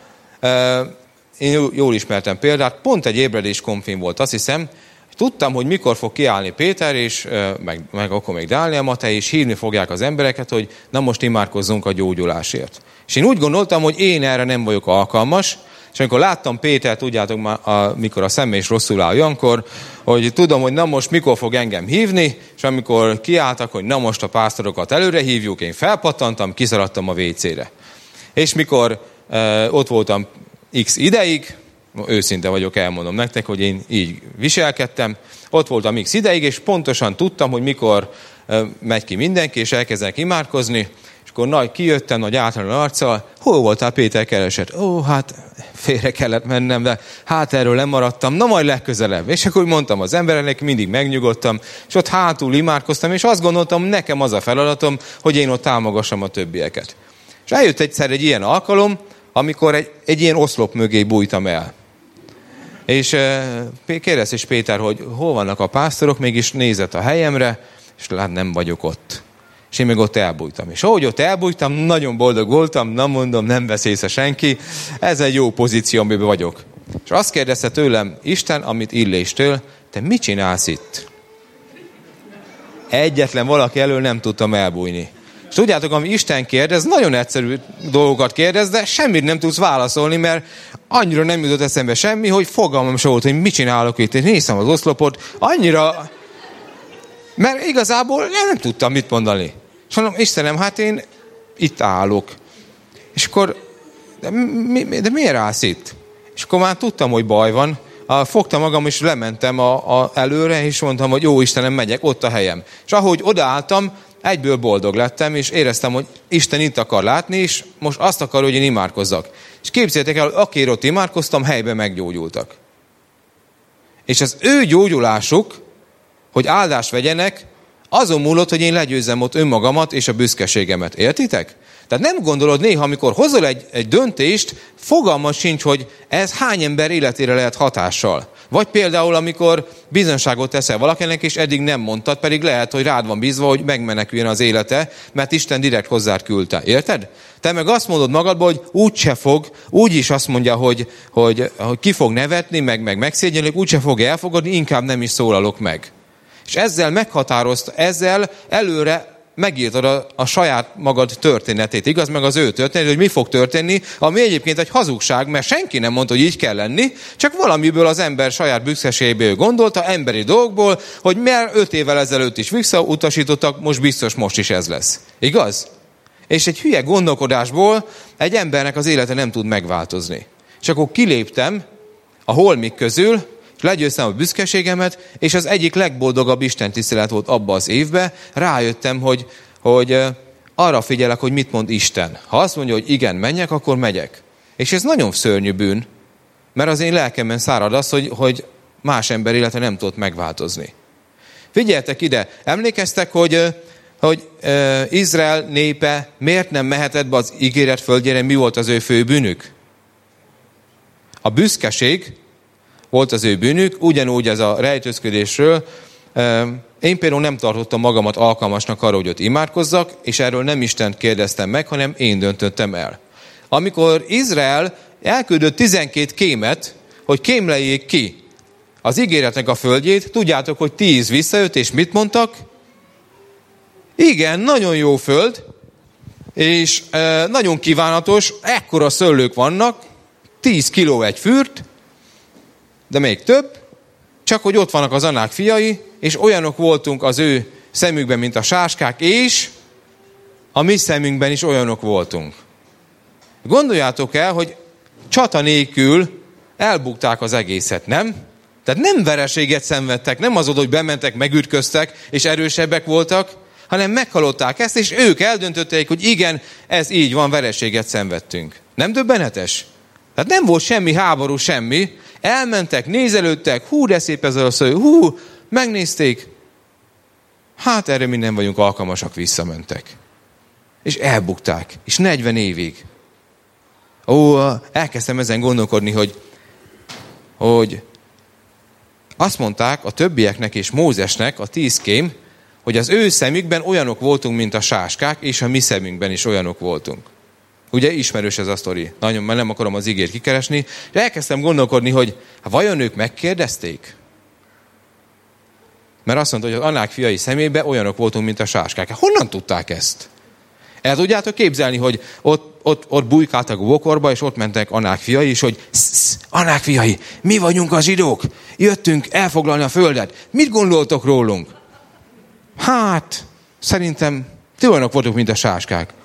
én jól ismertem példát, pont egy ébredés konfin volt, azt hiszem, tudtam, hogy mikor fog kiállni Péter, és meg akkor még Dániel Matej, és hívni fogják az embereket, hogy na most imádkozzunk a gyógyulásért. És én úgy gondoltam, hogy én erre nem vagyok alkalmas, és amikor láttam Pétert, tudjátok már, mikor a szeme is rosszul áll olyankor, hogy tudom, hogy na most mikor fog engem hívni, és amikor kiálltak, hogy na most a pásztorokat előre hívjuk, én felpattantam, kiszaladtam a WC-re. És mikor ott voltam x ideig, őszinte vagyok, elmondom nektek, hogy én így viselkedtem, ott voltam x ideig, és pontosan tudtam, hogy mikor megy ki mindenki, és elkezdenek imádkozni, és akkor kijöttem nagy általános arccal, hol voltál, Péter keresett? Hát félre kellett mennem, de hát erről lemaradtam, na majd legközelebb. És akkor mondtam az embereknek, mindig megnyugodtam, és ott hátul imádkoztam, és azt gondoltam, nekem az a feladatom, hogy én ott támogassam a többieket. És eljött egyszer egy ilyen alkalom, amikor egy ilyen oszlop mögé bújtam el. És kérdezte is Péter, hogy hol vannak a pásztorok, mégis nézett a helyemre, és lát, nem vagyok ott. És én még ott elbújtam. És ahogy ott elbújtam, nagyon boldog voltam, nem mondom, nem vesz észre senki, ez egy jó pozíció, amiben vagyok. És azt kérdezte tőlem Isten, amit Illéstől, te mit csinálsz itt? Egyetlen valaki elől nem tudtam elbújni. És tudjátok, ami Isten kérdez, nagyon egyszerű dolgokat kérdez, de semmit nem tudsz válaszolni, mert annyira nem jutott eszembe semmi, hogy fogalmam sem volt, hogy mit csinálok itt. Én néztem az oszlopot, annyira... Mert igazából nem tudtam mit mondani. És mondom, Istenem, hát én itt állok. És akkor, de miért állsz itt? És akkor már tudtam, hogy baj van. Fogtam magam, és lementem előre, és mondtam, hogy jó Istenem, megyek, ott a helyem. És ahogy odaálltam, egyből boldog lettem, és éreztem, hogy Isten itt akar látni, és most azt akar, hogy én imádkozzak. És képzeljétek el, akiért ott imádkoztam, helyben meggyógyultak. És az ő gyógyulásuk, hogy áldást vegyenek, azon múlott, hogy én legyőzzem ott önmagamat és a büszkeségemet. Értitek? Tehát nem gondolod néha, amikor hozol egy döntést, fogalmad sincs, hogy ez hány ember életére lehet hatással. Vagy például, amikor bizonyságot teszel valakinek, és eddig nem mondtad, pedig lehet, hogy rád van bízva, hogy megmeneküljön az élete, mert Isten direkt hozzád küldte. Érted? Te meg azt mondod magadba, hogy úgyse fog, úgyis azt mondja, hogy ki fog nevetni, meg megszégyenli, úgyse fog elfogadni, inkább nem is szólalok meg. És ezzel meghatározta, ezzel előre megírtad a saját magad történetét, igaz? Meg az ő történetét, hogy mi fog történni, ami egyébként egy hazugság, mert senki nem mondta, hogy így kell lenni, csak valamiből az ember saját büszkeségéből gondolta, emberi dolgokból, hogy mert 5 évvel ezelőtt is visszautasítottak, most biztos most is ez lesz. Igaz? És egy hülye gondolkodásból egy embernek az élete nem tud megváltozni. És akkor kiléptem a holmik közül, legyőztem a büszkeségemet, és az egyik legboldogabb istentisztelet volt abban az évben. Rájöttem, hogy arra figyelek, hogy mit mond Isten. Ha azt mondja, hogy igen, menjek, akkor megyek. És ez nagyon szörnyű bűn, mert az én lelkemben szárad az, hogy más ember élete nem tudott megváltozni. Figyeljetek ide, emlékeztek, hogy Izrael népe miért nem mehetett be az ígéret földjére, mi volt az ő fő bűnük? A büszkeség volt az ő bűnük, ugyanúgy ez a rejtőzködésről. Én például nem tartottam magamat alkalmasnak arra, hogy ott imádkozzak, és erről nem Istent kérdeztem meg, hanem én döntöttem el. Amikor Izrael elküldött 12 kémet, hogy kémleljék ki az ígéretnek a földjét, tudjátok, hogy 10 visszajött, és mit mondtak? Igen, nagyon jó föld, és nagyon kívánatos, ekkora szőlők vannak, 10 kiló egy fürt, de még több, csak hogy ott vannak az Anák fiai, és olyanok voltunk az ő szemükben, mint a sáskák, és a mi szemünkben is olyanok voltunk. Gondoljátok el, hogy csata nélkül elbukták az egészet, nem? Tehát nem vereséget szenvedtek, nem az oda, hogy bementek, megütköztek, és erősebbek voltak, hanem meghallották ezt, és ők eldöntötték, hogy igen, ez így van, vereséget szenvedtünk. Nem döbbenetes? Tehát nem volt semmi háború, semmi. Elmentek, nézelődtek, hú, de szép ez a szó, hú, megnézték. Hát erre mi nem vagyunk alkalmasak, visszamentek. És elbukták. És 40 évig. Elkezdtem ezen gondolkodni, hogy azt mondták a többieknek és Mózesnek, a 10 kém, hogy az ő szemükben olyanok voltunk, mint a sáskák, és a mi szemünkben is olyanok voltunk. Ugye ismerős ez a sztori. Nagyon, mert nem akarom az igét kikeresni. De elkezdtem gondolkodni, hogy vajon ők megkérdezték? Mert azt mondta, hogy az Anák fiai szemében olyanok voltunk, mint a sáskák. Honnan tudták ezt? El tudjátok képzelni, hogy ott bujkáltak a bokorba, és ott mentek Anák fiai, és hogy Anák fiai, mi vagyunk a zsidók, jöttünk elfoglalni a földet. Mit gondoltok rólunk? Hát, szerintem ti olyanok voltunk, mint a sáskák.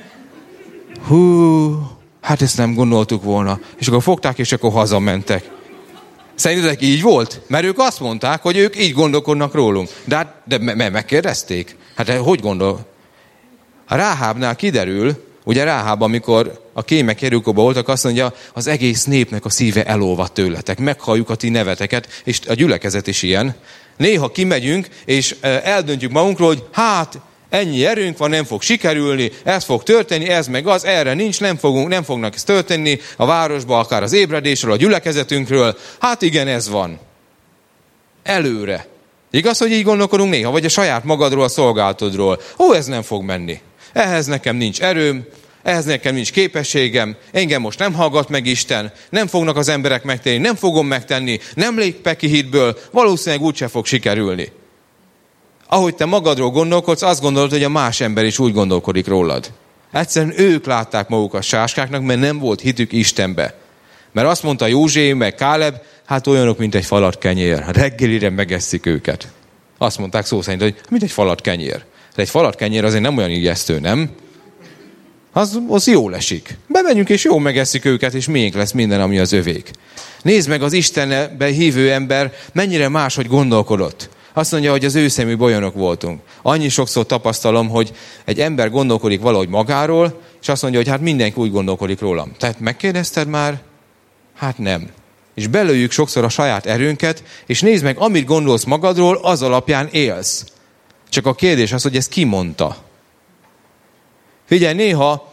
Hát ezt nem gondoltuk volna. És akkor fogták, és akkor hazamentek. Szerintetek így volt? Mert ők azt mondták, hogy ők így gondolkodnak rólunk. De megkérdezték. Hát hogy gondol? A Ráhábnál kiderül, ugye Ráháb, amikor a kémek Jerikóban voltak, azt mondja, az egész népnek a szíve elolvad tőletek. Meghalljuk a ti neveteket, és a gyülekezet is ilyen. Néha kimegyünk, és eldöntjük magunkról, hogy hát ennyi erőnk van, nem fog sikerülni, ez fog történni, ez meg az, erre nincs, nem fognak ezt történni a városba, akár az ébredésről, a gyülekezetünkről. Hát igen, ez van. Előre. Igaz, hogy így gondolkodunk néha, vagy a saját magadról, a szolgálatodról. Ez nem fog menni. Ehhez nekem nincs erőm, ehhez nekem nincs képességem, engem most nem hallgat meg Isten, nem fognak az emberek megtenni, nem fogom megtenni, nem lépek ki hitből, valószínűleg úgyse fog sikerülni. Ahogy te magadról gondolkodsz, azt gondolod, hogy a más ember is úgy gondolkodik rólad. Egyszerűen ők látták magukat sáskáknak, mert nem volt hitük Istenbe. Mert azt mondta József meg Káleb, hát olyanok, mint egy falat kenyér. Reggelire megesszük őket. Azt mondták szó szerint, hogy mint egy falat kenyér. De egy falat kenyér azért nem olyan ijesztő, nem? Az jól esik. Bemegyünk és jól megesszük őket, és miénk lesz minden, ami az övék. Nézd meg az Istenbe hívő ember, mennyire máshogy gondolkodott. Azt mondja, hogy az ő szemükben olyanok voltunk. Annyi sokszor tapasztalom, hogy egy ember gondolkodik valahogy magáról, és azt mondja, hogy hát mindenki úgy gondolkodik rólam. Tehát megkérdezted már? Hát nem. És belőjük sokszor a saját erőnket, és nézd meg, amit gondolsz magadról, az alapján élsz. Csak a kérdés az, hogy ezt ki mondta. Figyelj, néha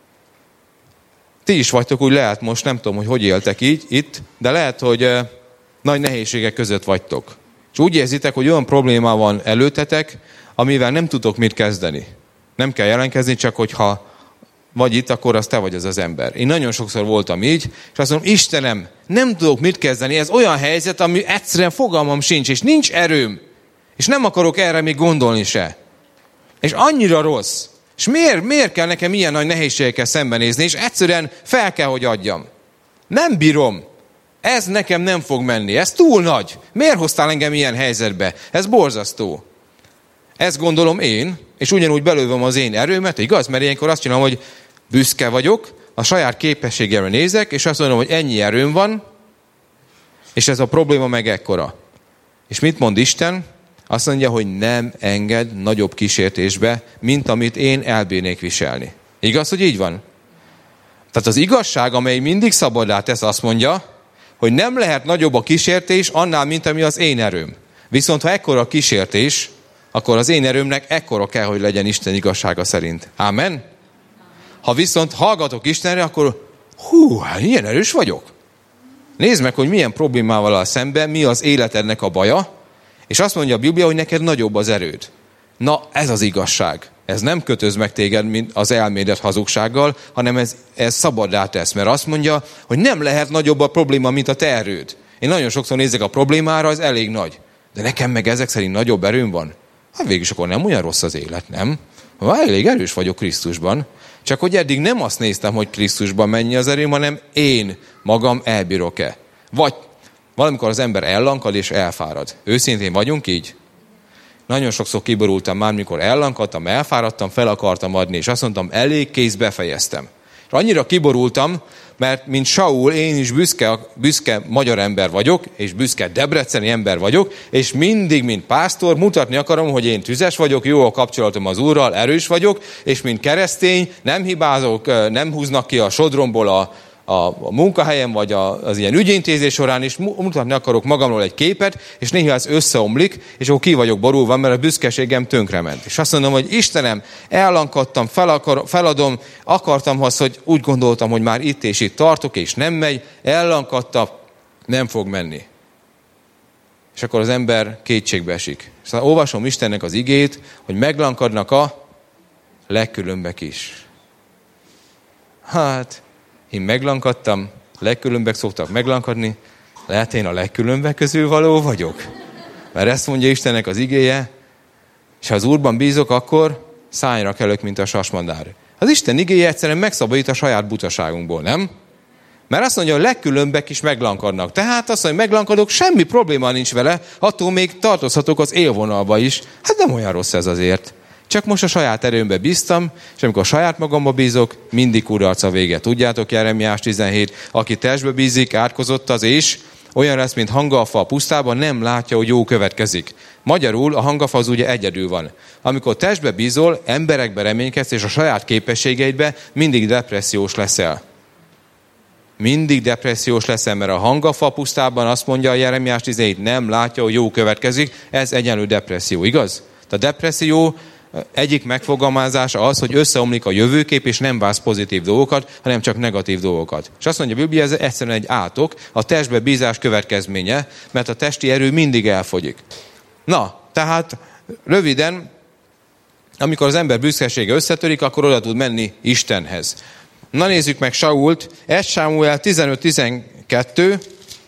ti is vagytok, úgy lehet most, nem tudom, hogy éltek így itt, de lehet, hogy nagy nehézségek között vagytok. És úgy érzitek, hogy olyan probléma van előtetek, amivel nem tudtok mit kezdeni. Nem kell jelentkezni, csak hogyha vagy itt, akkor az te vagy az ember. Én nagyon sokszor voltam így, és azt mondom, Istenem, nem tudok mit kezdeni, ez olyan helyzet, ami egyszerűen fogalmam sincs, és nincs erőm, és nem akarok erre még gondolni se. És annyira rossz. És miért kell nekem ilyen nagy nehézségekkel szembenézni, és egyszerűen fel kell, hogy adjam. Nem bírom. Ez nekem nem fog menni. Ez túl nagy. Miért hoztál engem ilyen helyzetbe? Ez borzasztó. Ezt gondolom én, és ugyanúgy belővöm az én erőmet, igaz? Mert ilyenkor azt csinálom, hogy büszke vagyok, a saját képességemre nézek, és azt mondom, hogy ennyi erőm van, és ez a probléma meg ekkora. És mit mond Isten? Azt mondja, hogy nem enged nagyobb kísértésbe, mint amit én elbírnék viselni. Igaz, hogy így van? Tehát az igazság, amely mindig szabaddá tesz, azt mondja, hogy nem lehet nagyobb a kísértés annál, mint ami az én erőm. Viszont ha ekkora a kísértés, akkor az én erőmnek ekkora kell, hogy legyen Isten igazsága szerint. Ámen? Ha viszont hallgatok Istenre, akkor hát ilyen erős vagyok. Nézd meg, hogy milyen problémával áll szemben, mi az életednek a baja, és azt mondja a Biblia, hogy neked nagyobb az erőd. Na, ez az igazság. Ez nem kötöz meg téged, mint az elmédet hazugsággal, hanem ez szabaddá tesz, mert azt mondja, hogy nem lehet nagyobb a probléma, mint a te erőd. Én nagyon sokszor nézek a problémára, az elég nagy. De nekem meg ezek szerint nagyobb erőm van. Hát végülis akkor nem olyan rossz az élet, nem? Elég erős vagyok Krisztusban. Csak hogy eddig nem azt néztem, hogy Krisztusban mennyi az erőm, hanem én magam elbírok-e. Vagy valamikor az ember ellankad és elfárad. Őszintén vagyunk így? Nagyon sokszor kiborultam már, mikor ellankadtam, elfáradtam, fel akartam adni, és azt mondtam, elég, kész, befejeztem. És annyira kiborultam, mert mint Saul, én is büszke magyar ember vagyok, és büszke debreceni ember vagyok, és mindig, mint pásztor, mutatni akarom, hogy én tüzes vagyok, jó a kapcsolatom az Úrral, erős vagyok, és mint keresztény nem hibázok, nem húznak ki a sodromból a munkahelyen, vagy az ilyen ügyintézés során is mutatni akarok magamról egy képet, és néha ez összeomlik, és akkor ki vagyok borulva, mert a büszkeségem tönkrement. És azt mondom, hogy Istenem, ellankadtam, feladom, akartam azt, hogy úgy gondoltam, hogy már itt és itt tartok, és nem megy, ellankadtam, nem fog menni. És akkor az ember kétségbe esik. Szóval olvasom Istennek az igét, hogy meglankadnak a legkülönbek is. Hát, én meglankadtam, legkülönbek szoktak meglankadni, lehet én a legkülönbek közül való vagyok. Mert ezt mondja Istennek az igéje, és ha az Úrban bízok, akkor szányra kelök, mint a sasmadár. Az Isten igéje egyszerűen megszabadít a saját butaságunkból, nem? Mert azt mondja, hogy a legkülönbek is meglankadnak. Tehát azt mondja, hogy meglankadok, semmi probléma nincs vele, attól még tartozhatok az élvonalba is. Hát nem olyan rossz ez azért. Csak most a saját erőmbe bíztam, és amikor a saját magamba bízok, mindig kudarc a vége. Tudjátok, Jeremiás 17, aki testbe bízik, átkozott az, és olyan lesz, mint hangafa a pusztában, nem látja, hogy jó következik. Magyarul a hangafa az ugye egyedül van. Amikor testbe bízol, emberekbe reménykedsz, és a saját képességeidbe mindig depressziós leszel. Mindig depressziós leszel, mert a hangafa a pusztában azt mondja a Jeremiás 17, nem látja, hogy jó következik, ez egyenlő depresszió, igaz? A depresszió egyik megfogalmazása az, hogy összeomlik a jövőkép, és nem vársz pozitív dolgokat, hanem csak negatív dolgokat. És azt mondja a Biblia, ez egyszerűen egy átok, a testbe bízás következménye, mert a testi erő mindig elfogyik. Na, tehát röviden, amikor az ember büszkesége összetörik, akkor oda tud menni Istenhez. Na nézzük meg Sault, 1 Sámuel 15-12,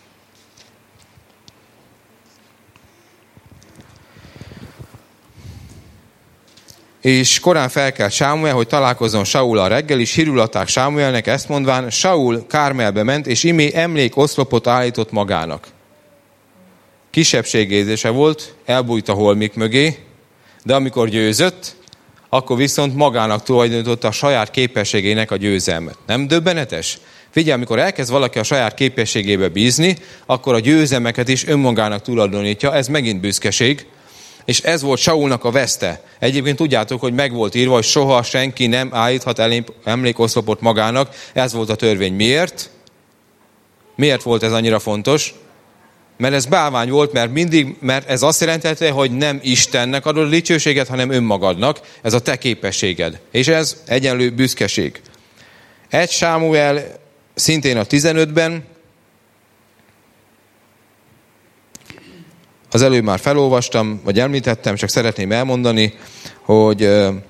és korán felkelt Sámuel, hogy találkozzon Saullal reggel, és hírül adták Sámuelnek, ezt mondván, Saul Kármelbe ment, és imé emlékoszlopot állított magának. Kisebbségérzése volt, elbújt a holmik mögé, de amikor győzött, akkor viszont magának tulajdonította a saját képességének a győzelmet. Nem döbbenetes? Figyelj, amikor elkezd valaki a saját képességébe bízni, akkor a győzelmeket is önmagának tulajdonítja, ez megint büszkeség. És ez volt Saulnak a veszte. Egyébként tudjátok, hogy meg volt írva, hogy soha senki nem állíthat emlékoszlopot magának. Ez volt a törvény. Miért? Miért volt ez annyira fontos? Mert ez bálvány volt, mert ez azt jelentette, hogy nem Istennek adod a dicsőséget, hanem önmagadnak. Ez a te képességed. És ez egyenlő büszkeség. 1 Sámuel szintén a 15-ben, az előbb már felolvastam, vagy említettem, csak szeretném elmondani, hogy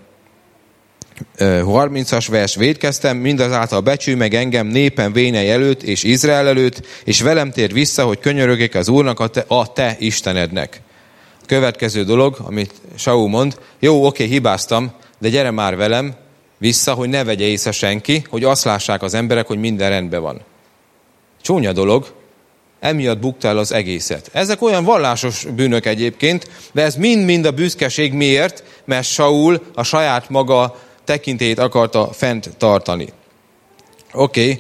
30-as vers, vétkeztem, mindazáltal becsülj meg engem népen vénej előtt és Izrael előtt, és velem tér vissza, hogy könyörögjek az Úrnak a te Istenednek. A következő dolog, amit Saul mond, jó, oké, hibáztam, de gyere már velem vissza, hogy ne vegye észre senki, hogy azt lássák az emberek, hogy minden rendben van. Csúnya dolog, emiatt bukta el az egészet. Ezek olyan vallásos bűnök egyébként, de ez mind-mind a büszkeség. Miért? Mert Saul a saját maga tekintélyét akarta fent tartani. Oké.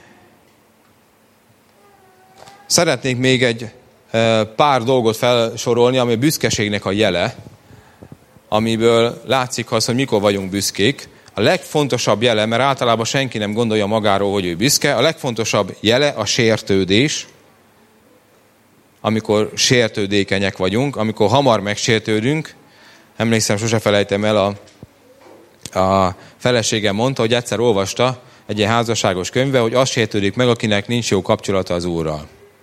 Szeretnék még egy pár dolgot felsorolni, ami a büszkeségnek a jele, amiből látszik az, hogy mikor vagyunk büszkék. A legfontosabb jele, mert általában senki nem gondolja magáról, hogy ő büszke, a legfontosabb jele a sértődés, amikor sértődékenyek vagyunk, amikor hamar megsértődünk. Emlékszem, sose felejtem el, a feleségem mondta, hogy egyszer olvasta egy ilyen házasságos könyvbe, hogy az sértődik meg, akinek nincs jó kapcsolata az Úrral.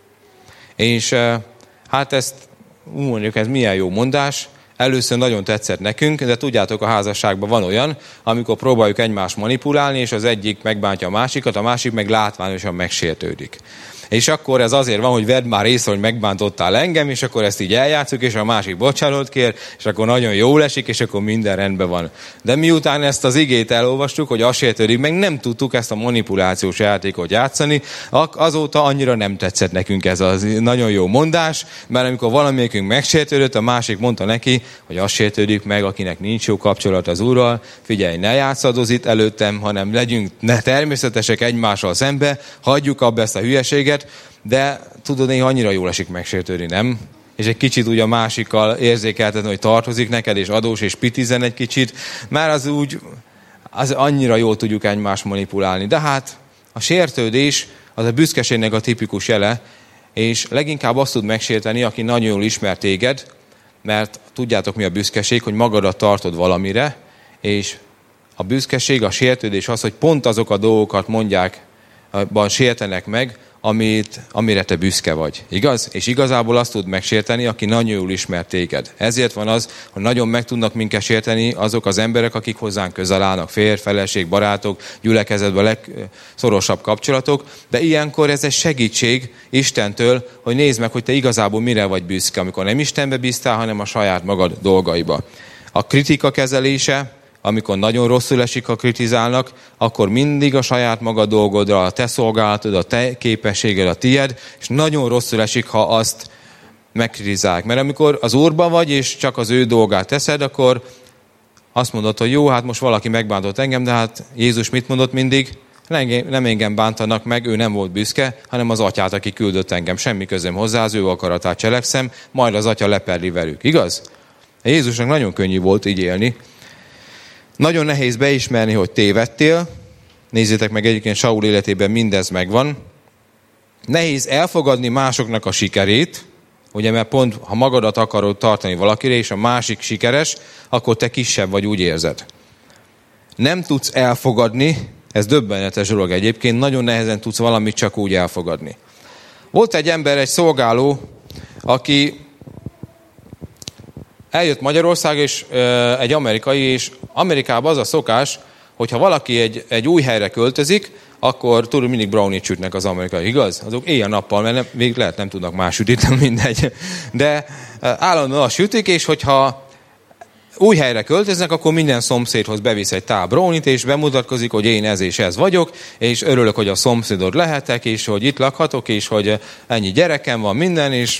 És hát ezt, mondjuk, ez milyen jó mondás, először nagyon tetszett nekünk, de tudjátok, a házasságban van olyan, amikor próbáljuk egymást manipulálni, és az egyik megbántja a másikat, a másik meg látványosan megsértődik. És akkor ez azért van, hogy vedd már észre, hogy megbántottál engem, és akkor ezt így eljátszuk, és a másik bocsánatot kér, és akkor nagyon jól esik, és akkor minden rendben van. De miután ezt az igét elolvastuk, hogy az sértődik, meg nem tudtuk ezt a manipulációs játékot játszani, azóta annyira nem tetszett nekünk ez az nagyon jó mondás, mert amikor valamelyikünk megsértődött, a másik mondta neki, hogy az sértődik meg, akinek nincs jó kapcsolat az Úrral, figyelj, ne játszadozz itt előttem, hanem legyünk természetesek egymással szembe, hagyjuk abba ezt a hülyeséget, de tudod, néha annyira jól esik megsértődni, nem? És egy kicsit úgy a másikkal érzékeltetni, hogy tartozik neked, és adós, és pitizen egy kicsit, már az annyira jól tudjuk egymást manipulálni. De hát a sértődés az a büszkeségnek a tipikus jele, és leginkább azt tud megsérteni, aki nagyon jól ismer téged, mert tudjátok mi a büszkeség, hogy magadat tartod valamire, és a büszkeség, a sértődés az, hogy pont azok a dolgokat mondják, abban sértenek meg, amire te büszke vagy. Igaz? És igazából azt tud megsérteni, aki nagyon jól ismer téged. Ezért van az, hogy nagyon meg tudnak minket sérteni azok az emberek, akik hozzánk közel állnak, férj, feleség, barátok, gyülekezetben legszorosabb kapcsolatok, de ilyenkor ez egy segítség Istentől, hogy nézd meg, hogy te igazából mire vagy büszke, amikor nem Istenbe bíztál, hanem a saját magad dolgaiba. A kritika kezelése, amikor nagyon rosszul esik, ha kritizálnak, akkor mindig a saját maga dolgodra, a te szolgálatod, a te képességed, a tied, és nagyon rosszul esik, ha azt megkritizálják. Mert amikor az Úrban vagy, és csak az ő dolgát teszed, akkor azt mondod, hogy jó, hát most valaki megbántott engem, de hát Jézus mit mondott mindig? Nem engem bántanak meg, ő nem volt büszke, hanem az atyát, aki küldött engem. Semmi közöm hozzá, az ő akaratát cselekszem, majd az atya leperli velük. Igaz? Jézusnak nagyon könnyű volt így élni. Nagyon nehéz beismerni, hogy tévedtél. Nézzétek meg, egyébként Saul életében mindez megvan. Nehéz elfogadni másoknak a sikerét, ugye, mert pont, ha magadat akarod tartani valakire, és a másik sikeres, akkor te kisebb vagy, úgy érzed. Nem tudsz elfogadni, ez döbbenetes dolog egyébként, nagyon nehezen tudsz valamit csak úgy elfogadni. Volt egy ember, egy szolgáló, aki eljött Magyarország, és egy amerikai, és Amerikában az a szokás, hogyha valaki egy új helyre költözik, akkor tudod, mindig brownie sütnek az amerikai, igaz? Azok éjjel-nappal, mert még lehet nem tudnak más sütni, mindegy. De állandóan azt sütik, és hogyha új helyre költöznek, akkor minden szomszédhoz bevisz egy tál brownie-t, és bemutatkozik, hogy én ez és ez vagyok, és örülök, hogy a szomszédod lehetek, és hogy itt lakhatok, és hogy ennyi gyerekem van, minden, és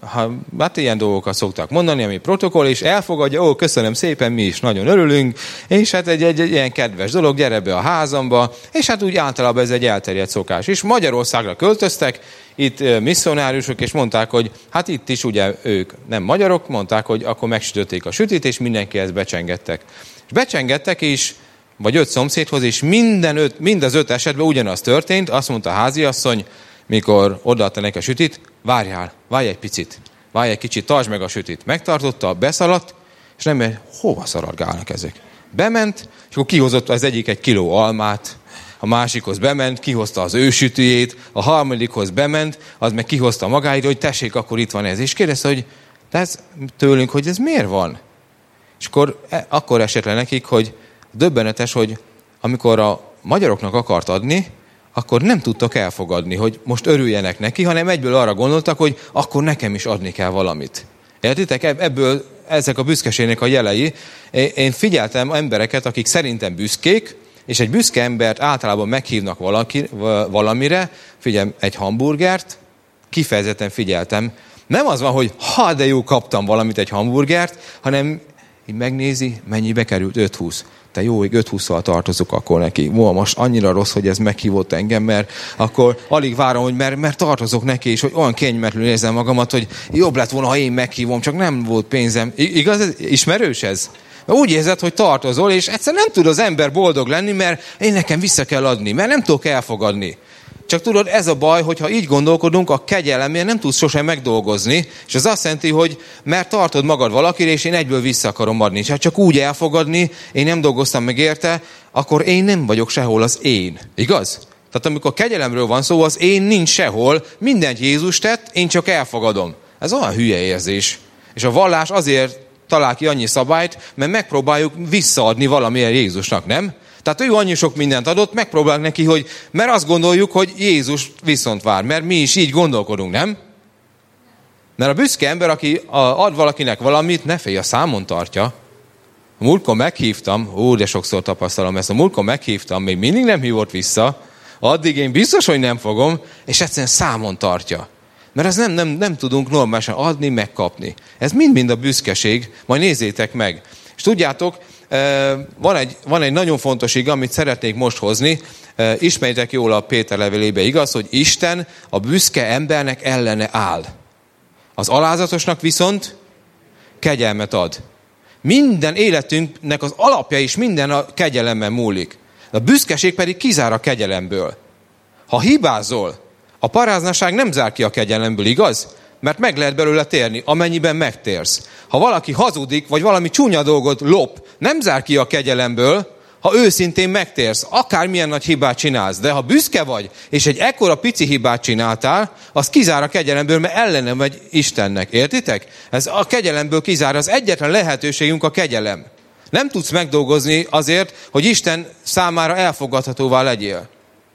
Hát ilyen dolgokat szoktak mondani, ami protokoll, és elfogadja, köszönöm szépen, mi is nagyon örülünk, és hát egy ilyen kedves dolog, gyere be a házamba, és hát úgy általában ez egy elterjedt szokás. És Magyarországra költöztek, itt misszionáriusok, és mondták, hogy hát itt is ugye ők nem magyarok, mondták, hogy akkor megsütötték a sütit, és mindenkihez becsengettek. És becsengettek is, vagy 5 szomszédhoz, és mind az 5 esetben ugyanaz történt, azt mondta a háziasszony, mikor odaadta neki a sütit, várj egy picit, várj egy kicsit, tartsd meg a sütit. Megtartotta, beszaladt, és nem, hova szaladgálnak ezek? Bement, és akkor kihozott az egyik 1 kiló almát, a másikhoz bement, kihozta az ő sütijét, a harmadikhoz bement, az meg kihozta magáit, hogy tessék, akkor itt van ez. És kérdezte, hogy ez tőlünk, hogy ez miért van? És akkor esett le nekik, hogy döbbenetes, hogy amikor a magyaroknak akart adni, akkor nem tudtak elfogadni, hogy most örüljenek neki, hanem egyből arra gondoltak, hogy akkor nekem is adni kell valamit. Értitek? Ebből ezek a büszkeségnek a jelei. Én figyeltem embereket, akik szerintem büszkék, és egy büszke embert általában meghívnak valamire, figyelj, egy hamburgert, kifejezetten figyeltem. Nem az van, hogy de jó, kaptam valamit, egy hamburgert, hanem így megnézi, mennyibe került, 5,20. Te jó, 5,20-szal tartozok akkor neki. Most annyira rossz, hogy ez meghívott engem, mert akkor alig várom, hogy mert tartozok neki, és hogy olyan kényelmetlenül érzem magamat, hogy jobb lett volna, ha én meghívom, csak nem volt pénzem. Igaz? Ismerős ez? Úgy érzed, hogy tartozol, és egyszer nem tud az ember boldog lenni, mert én nekem vissza kell adni, mert nem tudok elfogadni. Csak tudod, ez a baj, hogyha így gondolkodunk, a kegyelemért nem tudsz sosem megdolgozni, és ez azt jelenti, hogy mert tartod magad valakire, és én egyből vissza akarom adni. És hát csak úgy elfogadni, én nem dolgoztam meg érte, akkor én nem vagyok sehol az én. Igaz? Tehát amikor kegyelemről van szó, az én nincs sehol, mindent Jézus tett, én csak elfogadom. Ez olyan hülye érzés. És a vallás azért talál ki annyi szabályt, mert megpróbáljuk visszaadni valamilyen Jézusnak, nem? Tehát ő annyi sok mindent adott, megpróbáljuk neki, hogy, mert azt gondoljuk, hogy Jézus viszont vár, mert mi is így gondolkodunk, nem? Mert a büszke ember, aki ad valakinek valamit, ne félj, a számon tartja. A múltkor meghívtam, de sokszor tapasztalom ezt, a múltkor meghívtam, még mindig nem hívott vissza, addig én biztos, hogy nem fogom, és egyszerűen számon tartja. Mert ez nem tudunk normálisan adni, megkapni. Ez mind-mind a büszkeség, majd nézzétek meg. És tudjátok, van egy nagyon fontos ige, amit szeretnék most hozni. Ismerjétek jól a Péter levelébe, igaz, hogy Isten a büszke embernek ellene áll. Az alázatosnak viszont kegyelmet ad. Minden életünknek az alapja is minden a kegyelemben múlik. A büszkeség pedig kizár a kegyelemből. Ha hibázol, a paráznaság nem zár ki a kegyelemből, igaz? Mert meg lehet belőle térni, amennyiben megtérsz. Ha valaki hazudik, vagy valami csúnya dolgot lop, nem zár ki a kegyelemből, ha őszintén megtérsz, akármilyen nagy hibát csinálsz. De ha büszke vagy, és egy ekkora pici hibát csináltál, az kizár a kegyelemből, mert ellenem vagy Istennek. Értitek? Ez a kegyelemből kizár, az egyetlen lehetőségünk a kegyelem. Nem tudsz megdolgozni azért, hogy Isten számára elfogadhatóvá legyél.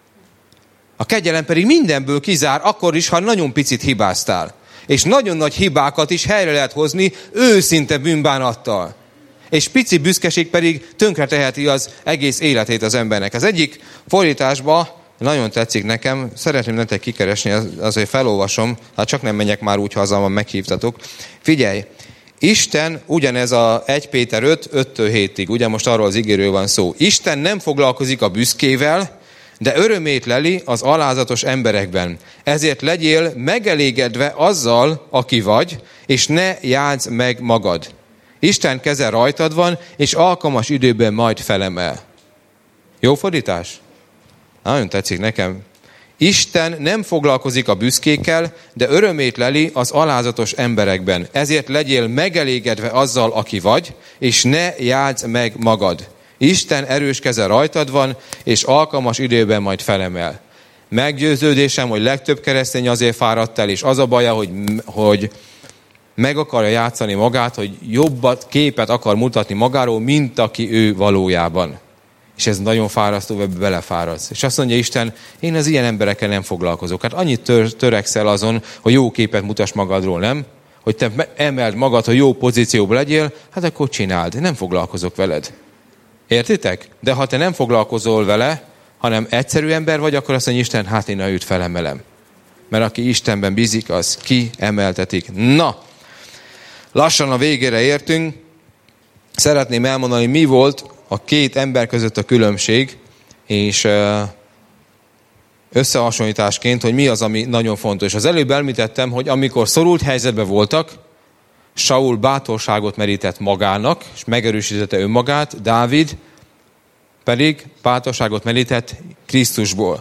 A kegyelem pedig mindenből kizár, akkor is, ha nagyon picit hibáztál. És nagyon nagy hibákat is helyre lehet hozni őszinte bűnbánattal. És pici büszkeség pedig tönkreteheti az egész életét az embernek. Az egyik fordításban nagyon tetszik nekem, szeretném nektek kikeresni, azért felolvasom, hát csak nem menjek már úgy haza, ha meghívtatok. Figyelj, Isten, ugyanez a 1 Péter 5, 5-től 7-ig, ugye most arról az igéről van szó. Isten nem foglalkozik a büszkével, de örömét leli az alázatos emberekben. Ezért legyél megelégedve azzal, aki vagy, és ne játsz meg magad. Isten keze rajtad van, és alkalmas időben majd felemel. Jó fordítás? Nagyon tetszik nekem. Isten nem foglalkozik a büszkékkel, de örömét leli az alázatos emberekben. Ezért legyél megelégedve azzal, aki vagy, és ne játsz meg magad. Isten erős keze rajtad van, és alkalmas időben majd felemel. Meggyőződésem, hogy legtöbb keresztény azért fáradt el, és az a baja, hogy meg akarja játszani magát, hogy jobbat képet akar mutatni magáról, mint aki ő valójában. És ez nagyon fárasztó, ebbe belefáradsz. És azt mondja Isten, én az ilyen emberekkel nem foglalkozok. Hát annyit törekszel azon, hogy jó képet mutass magadról, nem? Hogy te emeld magad, hogy jó pozícióban legyél, hát akkor csináld. Nem foglalkozok veled. Értitek? De ha te nem foglalkozol vele, hanem egyszerű ember vagy, akkor azt mondja Isten, hát én őt felemelem. Mert aki Istenben bízik, az kiemeltetik. Na, lassan a végére értünk. Szeretném elmondani, mi volt a két ember között a különbség, és összehasonlításként, hogy mi az, ami nagyon fontos. Az előbb említettem, hogy amikor szorult helyzetben voltak, Saul bátorságot merített magának, és megerősítette önmagát, Dávid pedig bátorságot merített Krisztusból.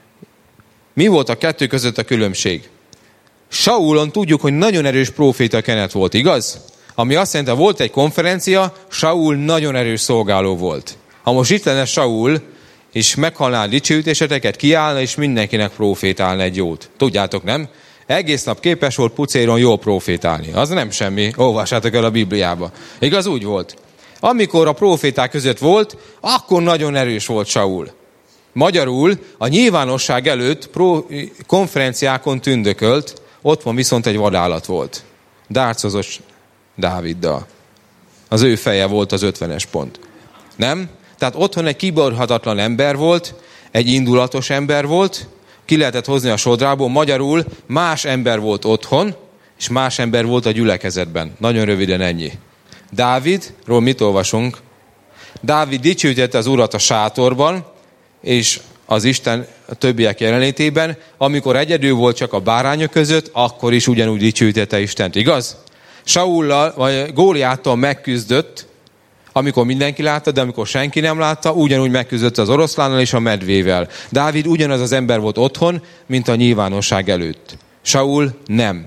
Mi volt a kettő között a különbség? Saulon tudjuk, hogy nagyon erős próféta kenet volt, igaz? Ami azt jelenti, hogy volt egy konferencia, Saul nagyon erős szolgáló volt. Ha most itt lenne Saul, és meghalná a dicsőítéseteket, kiállna, és mindenkinek profétálna egy jót. Tudjátok, nem? Egész nap képes volt pucéron jól profétálni. Az nem semmi. Olvassátok el a Bibliába. Igaz, úgy volt. Amikor a proféták között volt, akkor nagyon erős volt Saul. Magyarul a nyilvánosság előtt konferenciákon tündökölt, otthon viszont egy vadállat volt. Dárcozott Dáviddal. Az ő feje volt az 50-es pont. Nem? Tehát otthon egy kiborhatatlan ember volt, egy indulatos ember volt, ki lehetett hozni a sodrából, magyarul más ember volt otthon, és más ember volt a gyülekezetben. Nagyon röviden ennyi. Dávidról mit olvasunk? Dávid dicsőítette az Urat a sátorban, és az Isten a többiek jelenlétében, amikor egyedül volt csak a bárányok között, akkor is ugyanúgy dicsőítette Istent, igaz? Saullal, vagy Góliáttal megküzdött, amikor mindenki látta, de amikor senki nem látta, ugyanúgy megküzdött az oroszlánnal és a medvével. Dávid ugyanaz az ember volt otthon, mint a nyilvánosság előtt. Saul nem.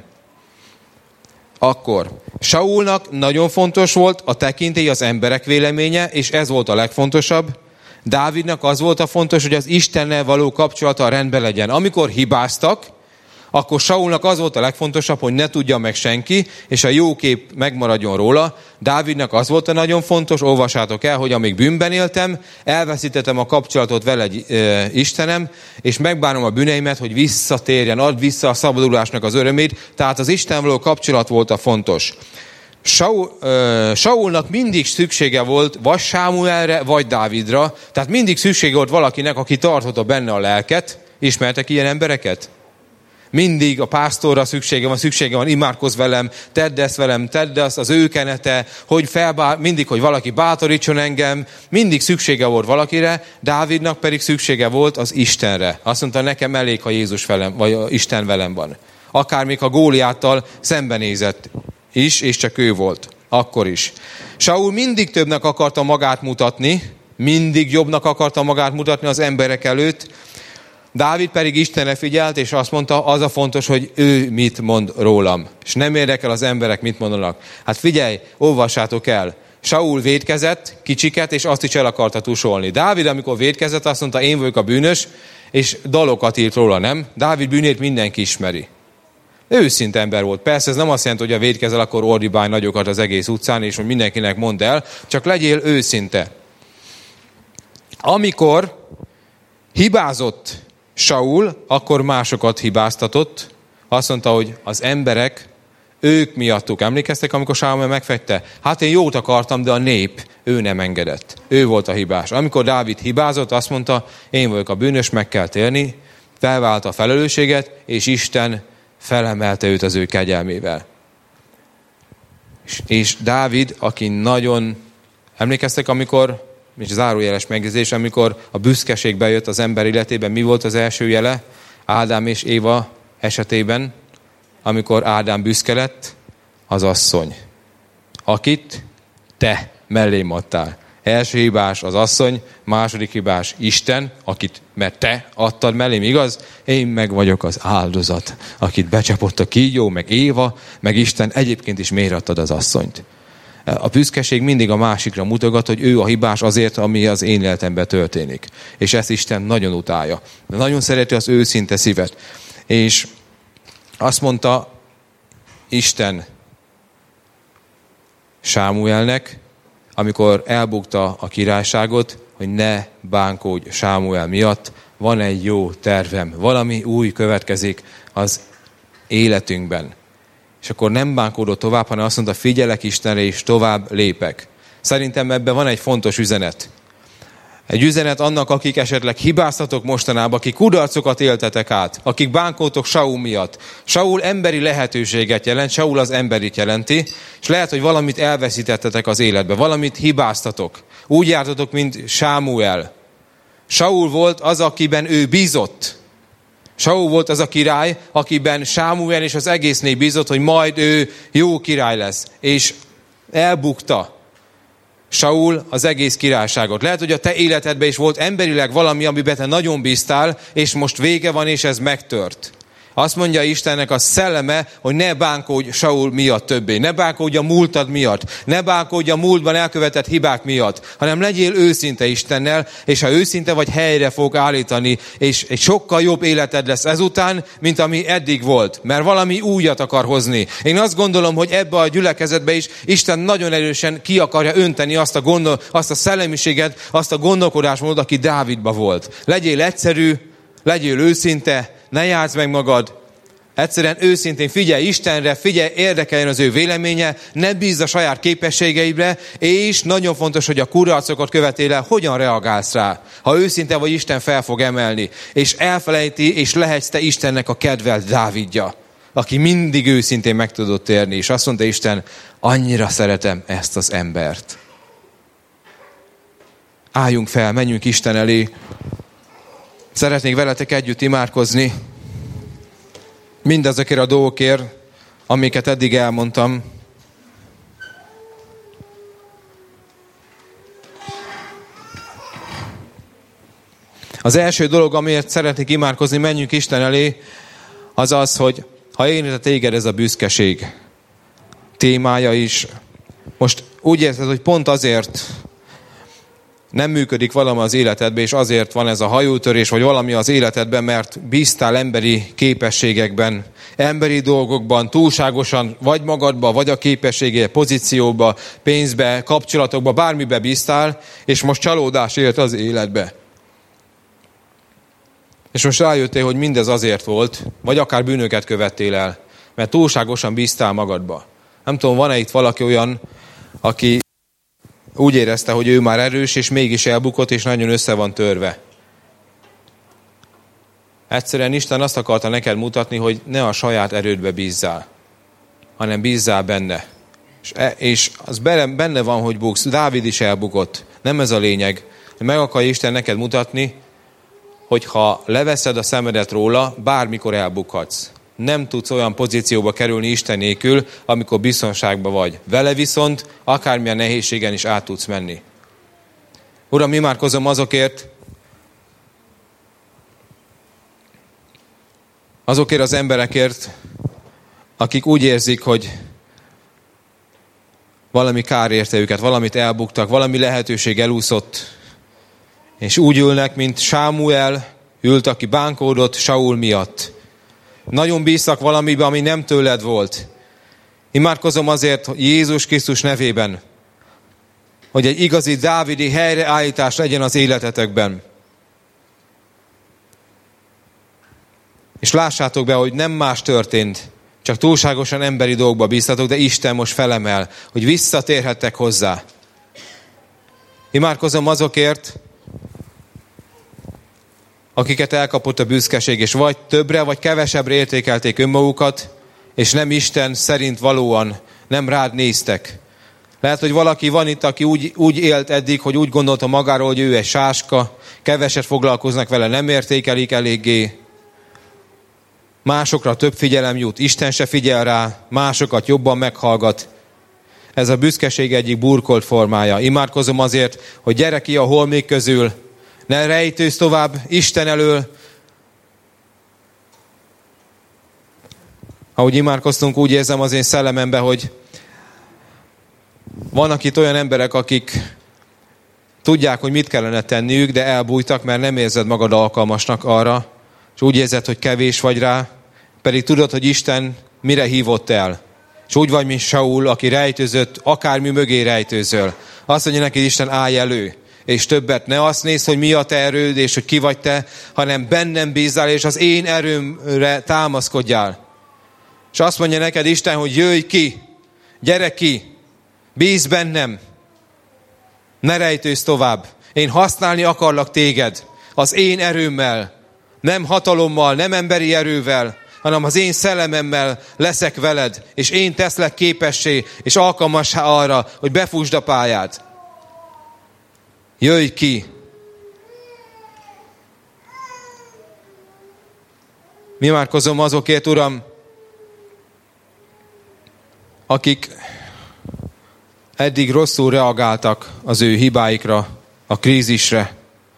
Akkor Saulnak nagyon fontos volt a tekintély, az emberek véleménye, és ez volt a legfontosabb. Dávidnak az volt a fontos, hogy az Istennel való kapcsolata rendben legyen. Amikor hibáztak, akkor Saulnak az volt a legfontosabb, hogy ne tudja meg senki, és a jó kép megmaradjon róla. Dávidnak az volt a nagyon fontos, olvassátok el, hogy amíg bűnben éltem, elveszítettem a kapcsolatot vele, Istenem, és megbánom a bűneimet, hogy visszatérjen, add vissza a szabadulásnak az örömét. Tehát az Isten való kapcsolat volt a fontos. Saulnak mindig szüksége volt vagy Sámuelre, vagy Dávidra. Tehát mindig szüksége volt valakinek, aki tartotta benne a lelket. Ismertek ilyen embereket? Mindig a pásztorra szüksége van, imádkozz velem, tedd ezt velem, tedd azt, az ő kenete, hogy mindig, hogy valaki bátorítson engem, mindig szüksége volt valakire, Dávidnak pedig szüksége volt az Istenre. Azt mondta, nekem elég, ha Jézus velem, vagy Isten velem van. Akár még a Góliáttal szembenézett is, és csak ő volt. Akkor is. Saul mindig többnek akarta magát mutatni, mindig jobbnak akarta magát mutatni az emberek előtt, Dávid pedig Istenre figyelt, és azt mondta, az a fontos, hogy ő mit mond rólam. És nem érdekel az emberek, mit mondanak. Hát figyelj, olvassátok el. Saul vétkezett, kicsiket, és azt is el akarta tusolni. Dávid, amikor vétkezett, azt mondta, én vagyok a bűnös, és dalokat írt róla, nem? Dávid bűnét mindenki ismeri. Őszinte ember volt. Persze ez nem azt jelenti, hogy a vétkezel, akkor ordibálj nagyokat az egész utcán, és hogy mindenkinek mondd el, csak legyél őszinte. Amikor hibázott Saul, akkor másokat hibáztatott. Azt mondta, hogy az emberek, ők miattuk. Emlékeztek, amikor Sámuel megfette? Hát én jót akartam, de a nép, ő nem engedett. Ő volt a hibás. Amikor Dávid hibázott, azt mondta, én vagyok a bűnös, meg kell térni. Felvállalta a felelősséget, és Isten felemelte őt az ő kegyelmével. És Dávid, aki nagyon... Emlékeztek, amikor... és zárójeles megjegyzés, amikor a büszkeség bejött az ember életében, mi volt az első jele? Ádám és Éva esetében, amikor Ádám büszke lett, az asszony, akit te mellém adtál. Első hibás az asszony, második hibás Isten, mert te adtad mellém, igaz? Én meg vagyok az áldozat, akit becsapott a kígyó, meg Éva, meg Isten, egyébként is miért adtad az asszonyt. A büszkeség mindig a másikra mutogat, hogy ő a hibás azért, ami az én életemben történik. És ezt Isten nagyon utálja. De nagyon szereti az őszinte szívet. És azt mondta Isten Sámuelnek, amikor elbukta a királyságot, hogy ne bánkódj Sámuel miatt, van egy jó tervem, valami új következik az életünkben. És akkor nem bánkódott tovább, hanem azt mondta, figyelek Istenre, és tovább lépek. Szerintem ebben van egy fontos üzenet. Egy üzenet annak, akik esetleg hibáztatok mostanában, akik kudarcokat éltetek át, akik bánkódtok Saul miatt. Saul emberi lehetőséget jelent, Saul az emberit jelenti, és lehet, hogy valamit elveszítettetek az életbe, valamit hibáztatok. Úgy jártatok, mint Sámuel. Saul volt az, akiben ő bízott. Saul volt az a király, akiben Sámuel és az egész nép bízott, hogy majd ő jó király lesz. És elbukta Saul az egész királyságot. Lehet, hogy a te életedben is volt emberileg valami, amiben te nagyon bíztál, és most vége van, és ez megtört. Azt mondja Istennek a szelleme, hogy ne bánkódj Saul miatt többé. Ne bánkódj a múltad miatt. Ne bánkódj a múltban elkövetett hibák miatt. Hanem legyél őszinte Istennel, és ha őszinte vagy, helyre fog állítani, és egy sokkal jobb életed lesz ezután, mint ami eddig volt. Mert valami újat akar hozni. Én azt gondolom, hogy ebbe a gyülekezetbe is Isten nagyon erősen ki akarja önteni azt a szellemiséget, azt a gondolkodásmódot, aki Dávidba volt. Legyél egyszerű, legyél őszinte, ne játsz meg magad. Egyszerűen őszintén figyelj Istenre, figyelj, érdekeljen az ő véleménye, ne bízz a saját képességeidre, és nagyon fontos, hogy a kudarcokat követél el, hogyan reagálsz rá. Ha őszinte vagy, Isten fel fog emelni, és elfelejti, és lehetsz te Istennek a kedvelt Dávidja, aki mindig őszintén meg tudott térni, és azt mondta Isten, annyira szeretem ezt az embert. Álljunk fel, menjünk Isten elé. Szeretnék veletek együtt imádkozni mindazokért a dolgokért, amiket eddig elmondtam. Az első dolog, amiért szeretnék imádkozni, menjünk Isten elé, az az, hogy ha érintett téged ez a büszkeség témája is, most úgy érzed, hogy pont azért nem működik valami az életedben, és azért van ez a hajótörés, vagy valami az életedben, mert bíztál emberi képességekben, emberi dolgokban, túlságosan vagy magadba, vagy a képességé, pozícióba, pénzbe, kapcsolatokba, bármibe bíztál, és most csalódás élt az életbe. És most rájöttél, hogy mindez azért volt, vagy akár bűnöket követtél el, mert túlságosan bíztál magadba. Nem tudom, van-e itt valaki olyan, aki úgy érezte, hogy ő már erős, és mégis elbukott, és nagyon össze van törve. Egyszerűen Isten azt akarta neked mutatni, hogy ne a saját erődbe bízzál, hanem bízzál benne. És az benne van, hogy buksz. Dávid is elbukott. Nem ez a lényeg. Meg akarja Isten neked mutatni, hogy ha leveszed a szemedet róla, bármikor elbukhatsz. Nem tudsz olyan pozícióba kerülni Isten nélkül, amikor biztonságban vagy. Vele viszont akármilyen nehézségen is át tudsz menni. Uram, imádkozom azokért az emberekért, akik úgy érzik, hogy valami kár érte őket, valamit elbuktak, valami lehetőség elúszott, és úgy ülnek, mint Sámuel ült, aki bánkódott Saul miatt. Nagyon bíztak valamibe, ami nem tőled volt. Imádkozom azért, hogy Jézus Krisztus nevében, hogy egy igazi dávidi helyreállítás legyen az életetekben. És lássátok be, hogy nem más történt, csak túlságosan emberi dolgokba bíztatok, de Isten most felemel, hogy visszatérhettek hozzá. Imádkozom azokért, akiket elkapott a büszkeség, és vagy többre, vagy kevesebbre értékelték önmagukat, és nem Isten szerint valóan nem rád néztek. Lehet, hogy valaki van itt, aki úgy élt eddig, hogy úgy gondolta magáról, hogy ő egy sáska, keveset foglalkoznak vele, nem értékelik eléggé. Másokra több figyelem jut, Isten se figyel rá, másokat jobban meghallgat. Ez a büszkeség egyik burkolt formája. Imádkozom azért, hogy gyere ki a holmik közül, ne rejtőzz tovább Isten elől. Ahogy imádkoztunk, úgy érzem az én szellememben, hogy vannak itt olyan emberek, akik tudják, hogy mit kellene tenniük, de elbújtak, mert nem érzed magad alkalmasnak arra, és úgy érzed, hogy kevés vagy rá, pedig tudod, hogy Isten mire hívott el. És úgy vagy, mint Saul, aki rejtőzött, akármi mögé rejtőzöl. Azt mondja neki, Isten, állj elő. És többet ne azt nézd, hogy mi a te erőd, és hogy ki vagy te, hanem bennem bízzál, és az én erőmre támaszkodjál. És azt mondja neked Isten, hogy jöjj ki, gyere ki, bízz bennem, ne rejtőzz tovább. Én használni akarlak téged az én erőmmel, nem hatalommal, nem emberi erővel, hanem az én szellememmel leszek veled, és én teszlek képessé, és alkalmassá arra, hogy befúsd a pályát. Jöjj ki! Imádkozom azokért, Uram, akik eddig rosszul reagáltak az ő hibáikra, a krízisre,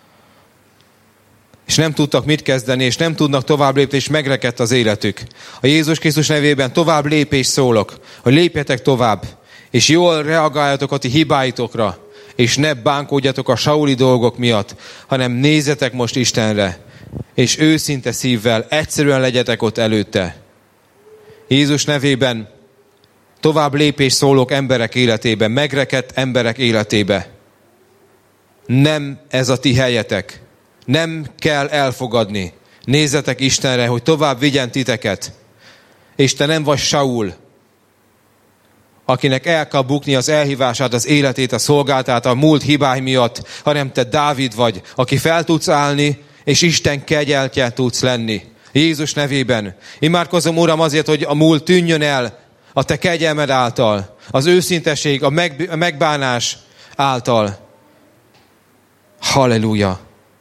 és nem tudtak mit kezdeni, és nem tudnak tovább lépni, és megrekedt az életük. A Jézus Krisztus nevében tovább lépést szólok, hogy lépjetek tovább, és jól reagáljatok a ti hibáitokra, és ne bánkódjatok a sauli dolgok miatt, hanem nézzetek most Istenre, és őszinte szívvel egyszerűen legyetek ott előtte. Jézus nevében tovább lépést szólok emberek életébe, megrekedt emberek életébe. Nem ez a ti helyetek. Nem kell elfogadni. Nézzetek Istenre, hogy tovább vigyen titeket. És te nem vagy Saul, akinek el kell bukni az elhívását, az életét, a szolgáltát a múlt hibái miatt, hanem te Dávid vagy, aki fel tudsz állni, és Isten kegyeltje tudsz lenni. Jézus nevében. Imádkozom, Uram, azért, hogy a múlt tűnjön el a te kegyelmed által, az őszinteség, a megbánás által. Halleluja!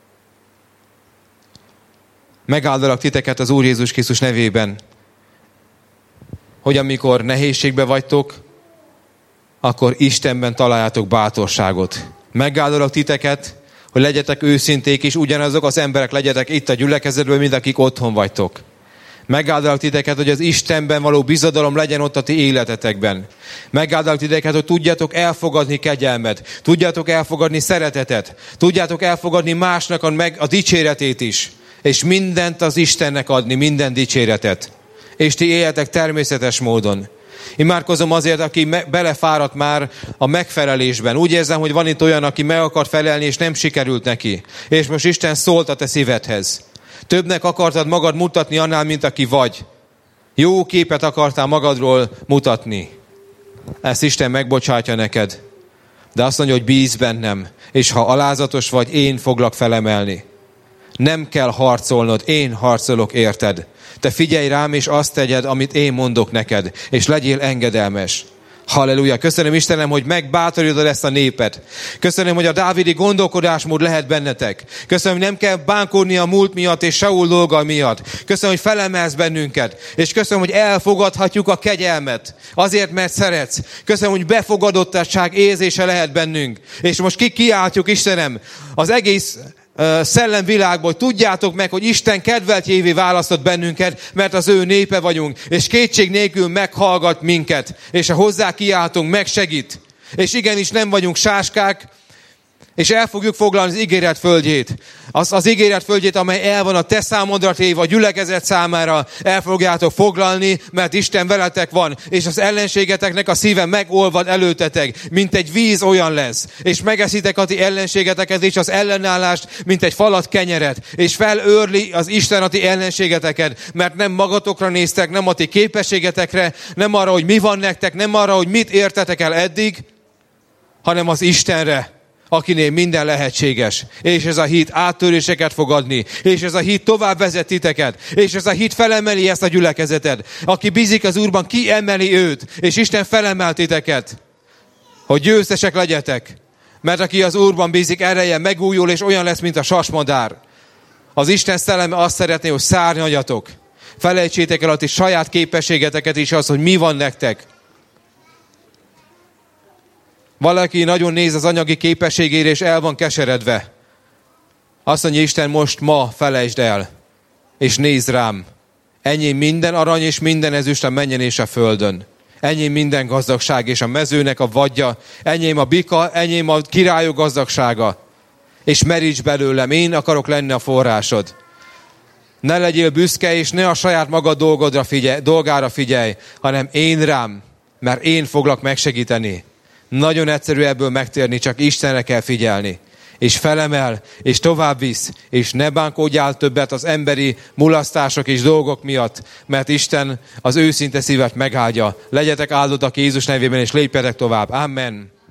Megáldalak titeket az Úr Jézus Krisztus nevében, hogy amikor nehézségbe vagytok, akkor Istenben találjátok bátorságot. Megáldalak titeket, hogy legyetek őszinték, és ugyanazok az emberek legyetek itt a gyülekezetben, mint akik otthon vagytok. Megáldalak titeket, hogy az Istenben való bizodalom legyen ott a ti életetekben. Megáldalak titeket, hogy tudjátok elfogadni kegyelmet, tudjátok elfogadni szeretetet, tudjátok elfogadni másnak a dicséretét is, és mindent az Istennek adni, minden dicséretet. És ti éljetek természetes módon. Imádkozom azért, aki belefáradt már a megfelelésben. Úgy érzem, hogy van itt olyan, aki meg akart felelni, és nem sikerült neki. És most Isten szólt a te szívedhez. Többnek akartad magad mutatni annál, mint aki vagy. Jó képet akartál magadról mutatni. Ezt Isten megbocsátja neked. De azt mondja, hogy bízz bennem, és ha alázatos vagy, én foglak felemelni. Nem kell harcolnod, én harcolok érted. Te figyelj rám, és azt tegyed, amit én mondok neked, és legyél engedelmes. Halleluja! Köszönöm, Istenem, hogy megbátorítod ezt a népet. Köszönöm, hogy a dávidi gondolkodásmód lehet bennetek. Köszönöm, hogy nem kell bánkódni a múlt miatt és Saul dolga miatt. Köszönöm, hogy felemelsz bennünket. És köszönöm, hogy elfogadhatjuk a kegyelmet. Azért, mert szeretsz. Köszönöm, hogy befogadottság érzése lehet bennünk. És most kiáltjuk, Istenem, az egész szellemvilágból, hogy tudjátok meg, hogy Isten kedveltjévé választott bennünket, mert az ő népe vagyunk, és kétség nélkül meghallgat minket, és ha hozzá kiáltunk, megsegít. És igenis nem vagyunk sáskák, és el fogjuk foglalni az ígéret földjét. Az ígéret földjét, amely el van a te számodra téve, a gyülekezet számára el fogjátok foglalni, mert Isten veletek van, és az ellenségeteknek a szíve megolvad előtetek, mint egy víz olyan lesz. És megeszitek a ti ellenségeteket, és az ellenállást, mint egy falat kenyeret. És felőrli az Isten a ti ellenségeteket, mert nem magatokra néztek, nem a ti képességetekre, nem arra, hogy mi van nektek, nem arra, hogy mit értetek el eddig, hanem az Istenre, akinél minden lehetséges. És ez a hit áttöréseket fog adni. És ez a hit tovább vezet titeket. És ez a hit felemeli ezt a gyülekezetet. Aki bízik az Úrban, kiemeli őt. És Isten felemel titeket, hogy győztesek legyetek. Mert aki az Úrban bízik, ereje megújul, és olyan lesz, mint a sasmadár. Az Isten szelleme azt szeretné, hogy szárnyaljatok. Felejtsétek el a ti saját képességeteket is, az, hogy mi van nektek. Valaki nagyon néz az anyagi képességére, és el van keseredve. Azt mondja Isten, most ma felejtsd el, és nézd rám. Enyém minden arany és minden ezüst a mennyen és a földön. Enyém minden gazdagság és a mezőnek a vadja. Enyém a bika, enyém a királyok gazdagsága. És meríts belőlem, én akarok lenni a forrásod. Ne legyél büszke, és ne a saját magad dolgára figyelj, hanem én rám, mert én foglak megsegíteni. Nagyon egyszerű ebből megtérni, csak Istenre kell figyelni. És felemel, és tovább visz, és ne bánkódjál többet az emberi mulasztások és dolgok miatt, mert Isten az őszinte szívet megáldja. Legyetek áldottak Jézus nevében, és lépjetek tovább. Amen.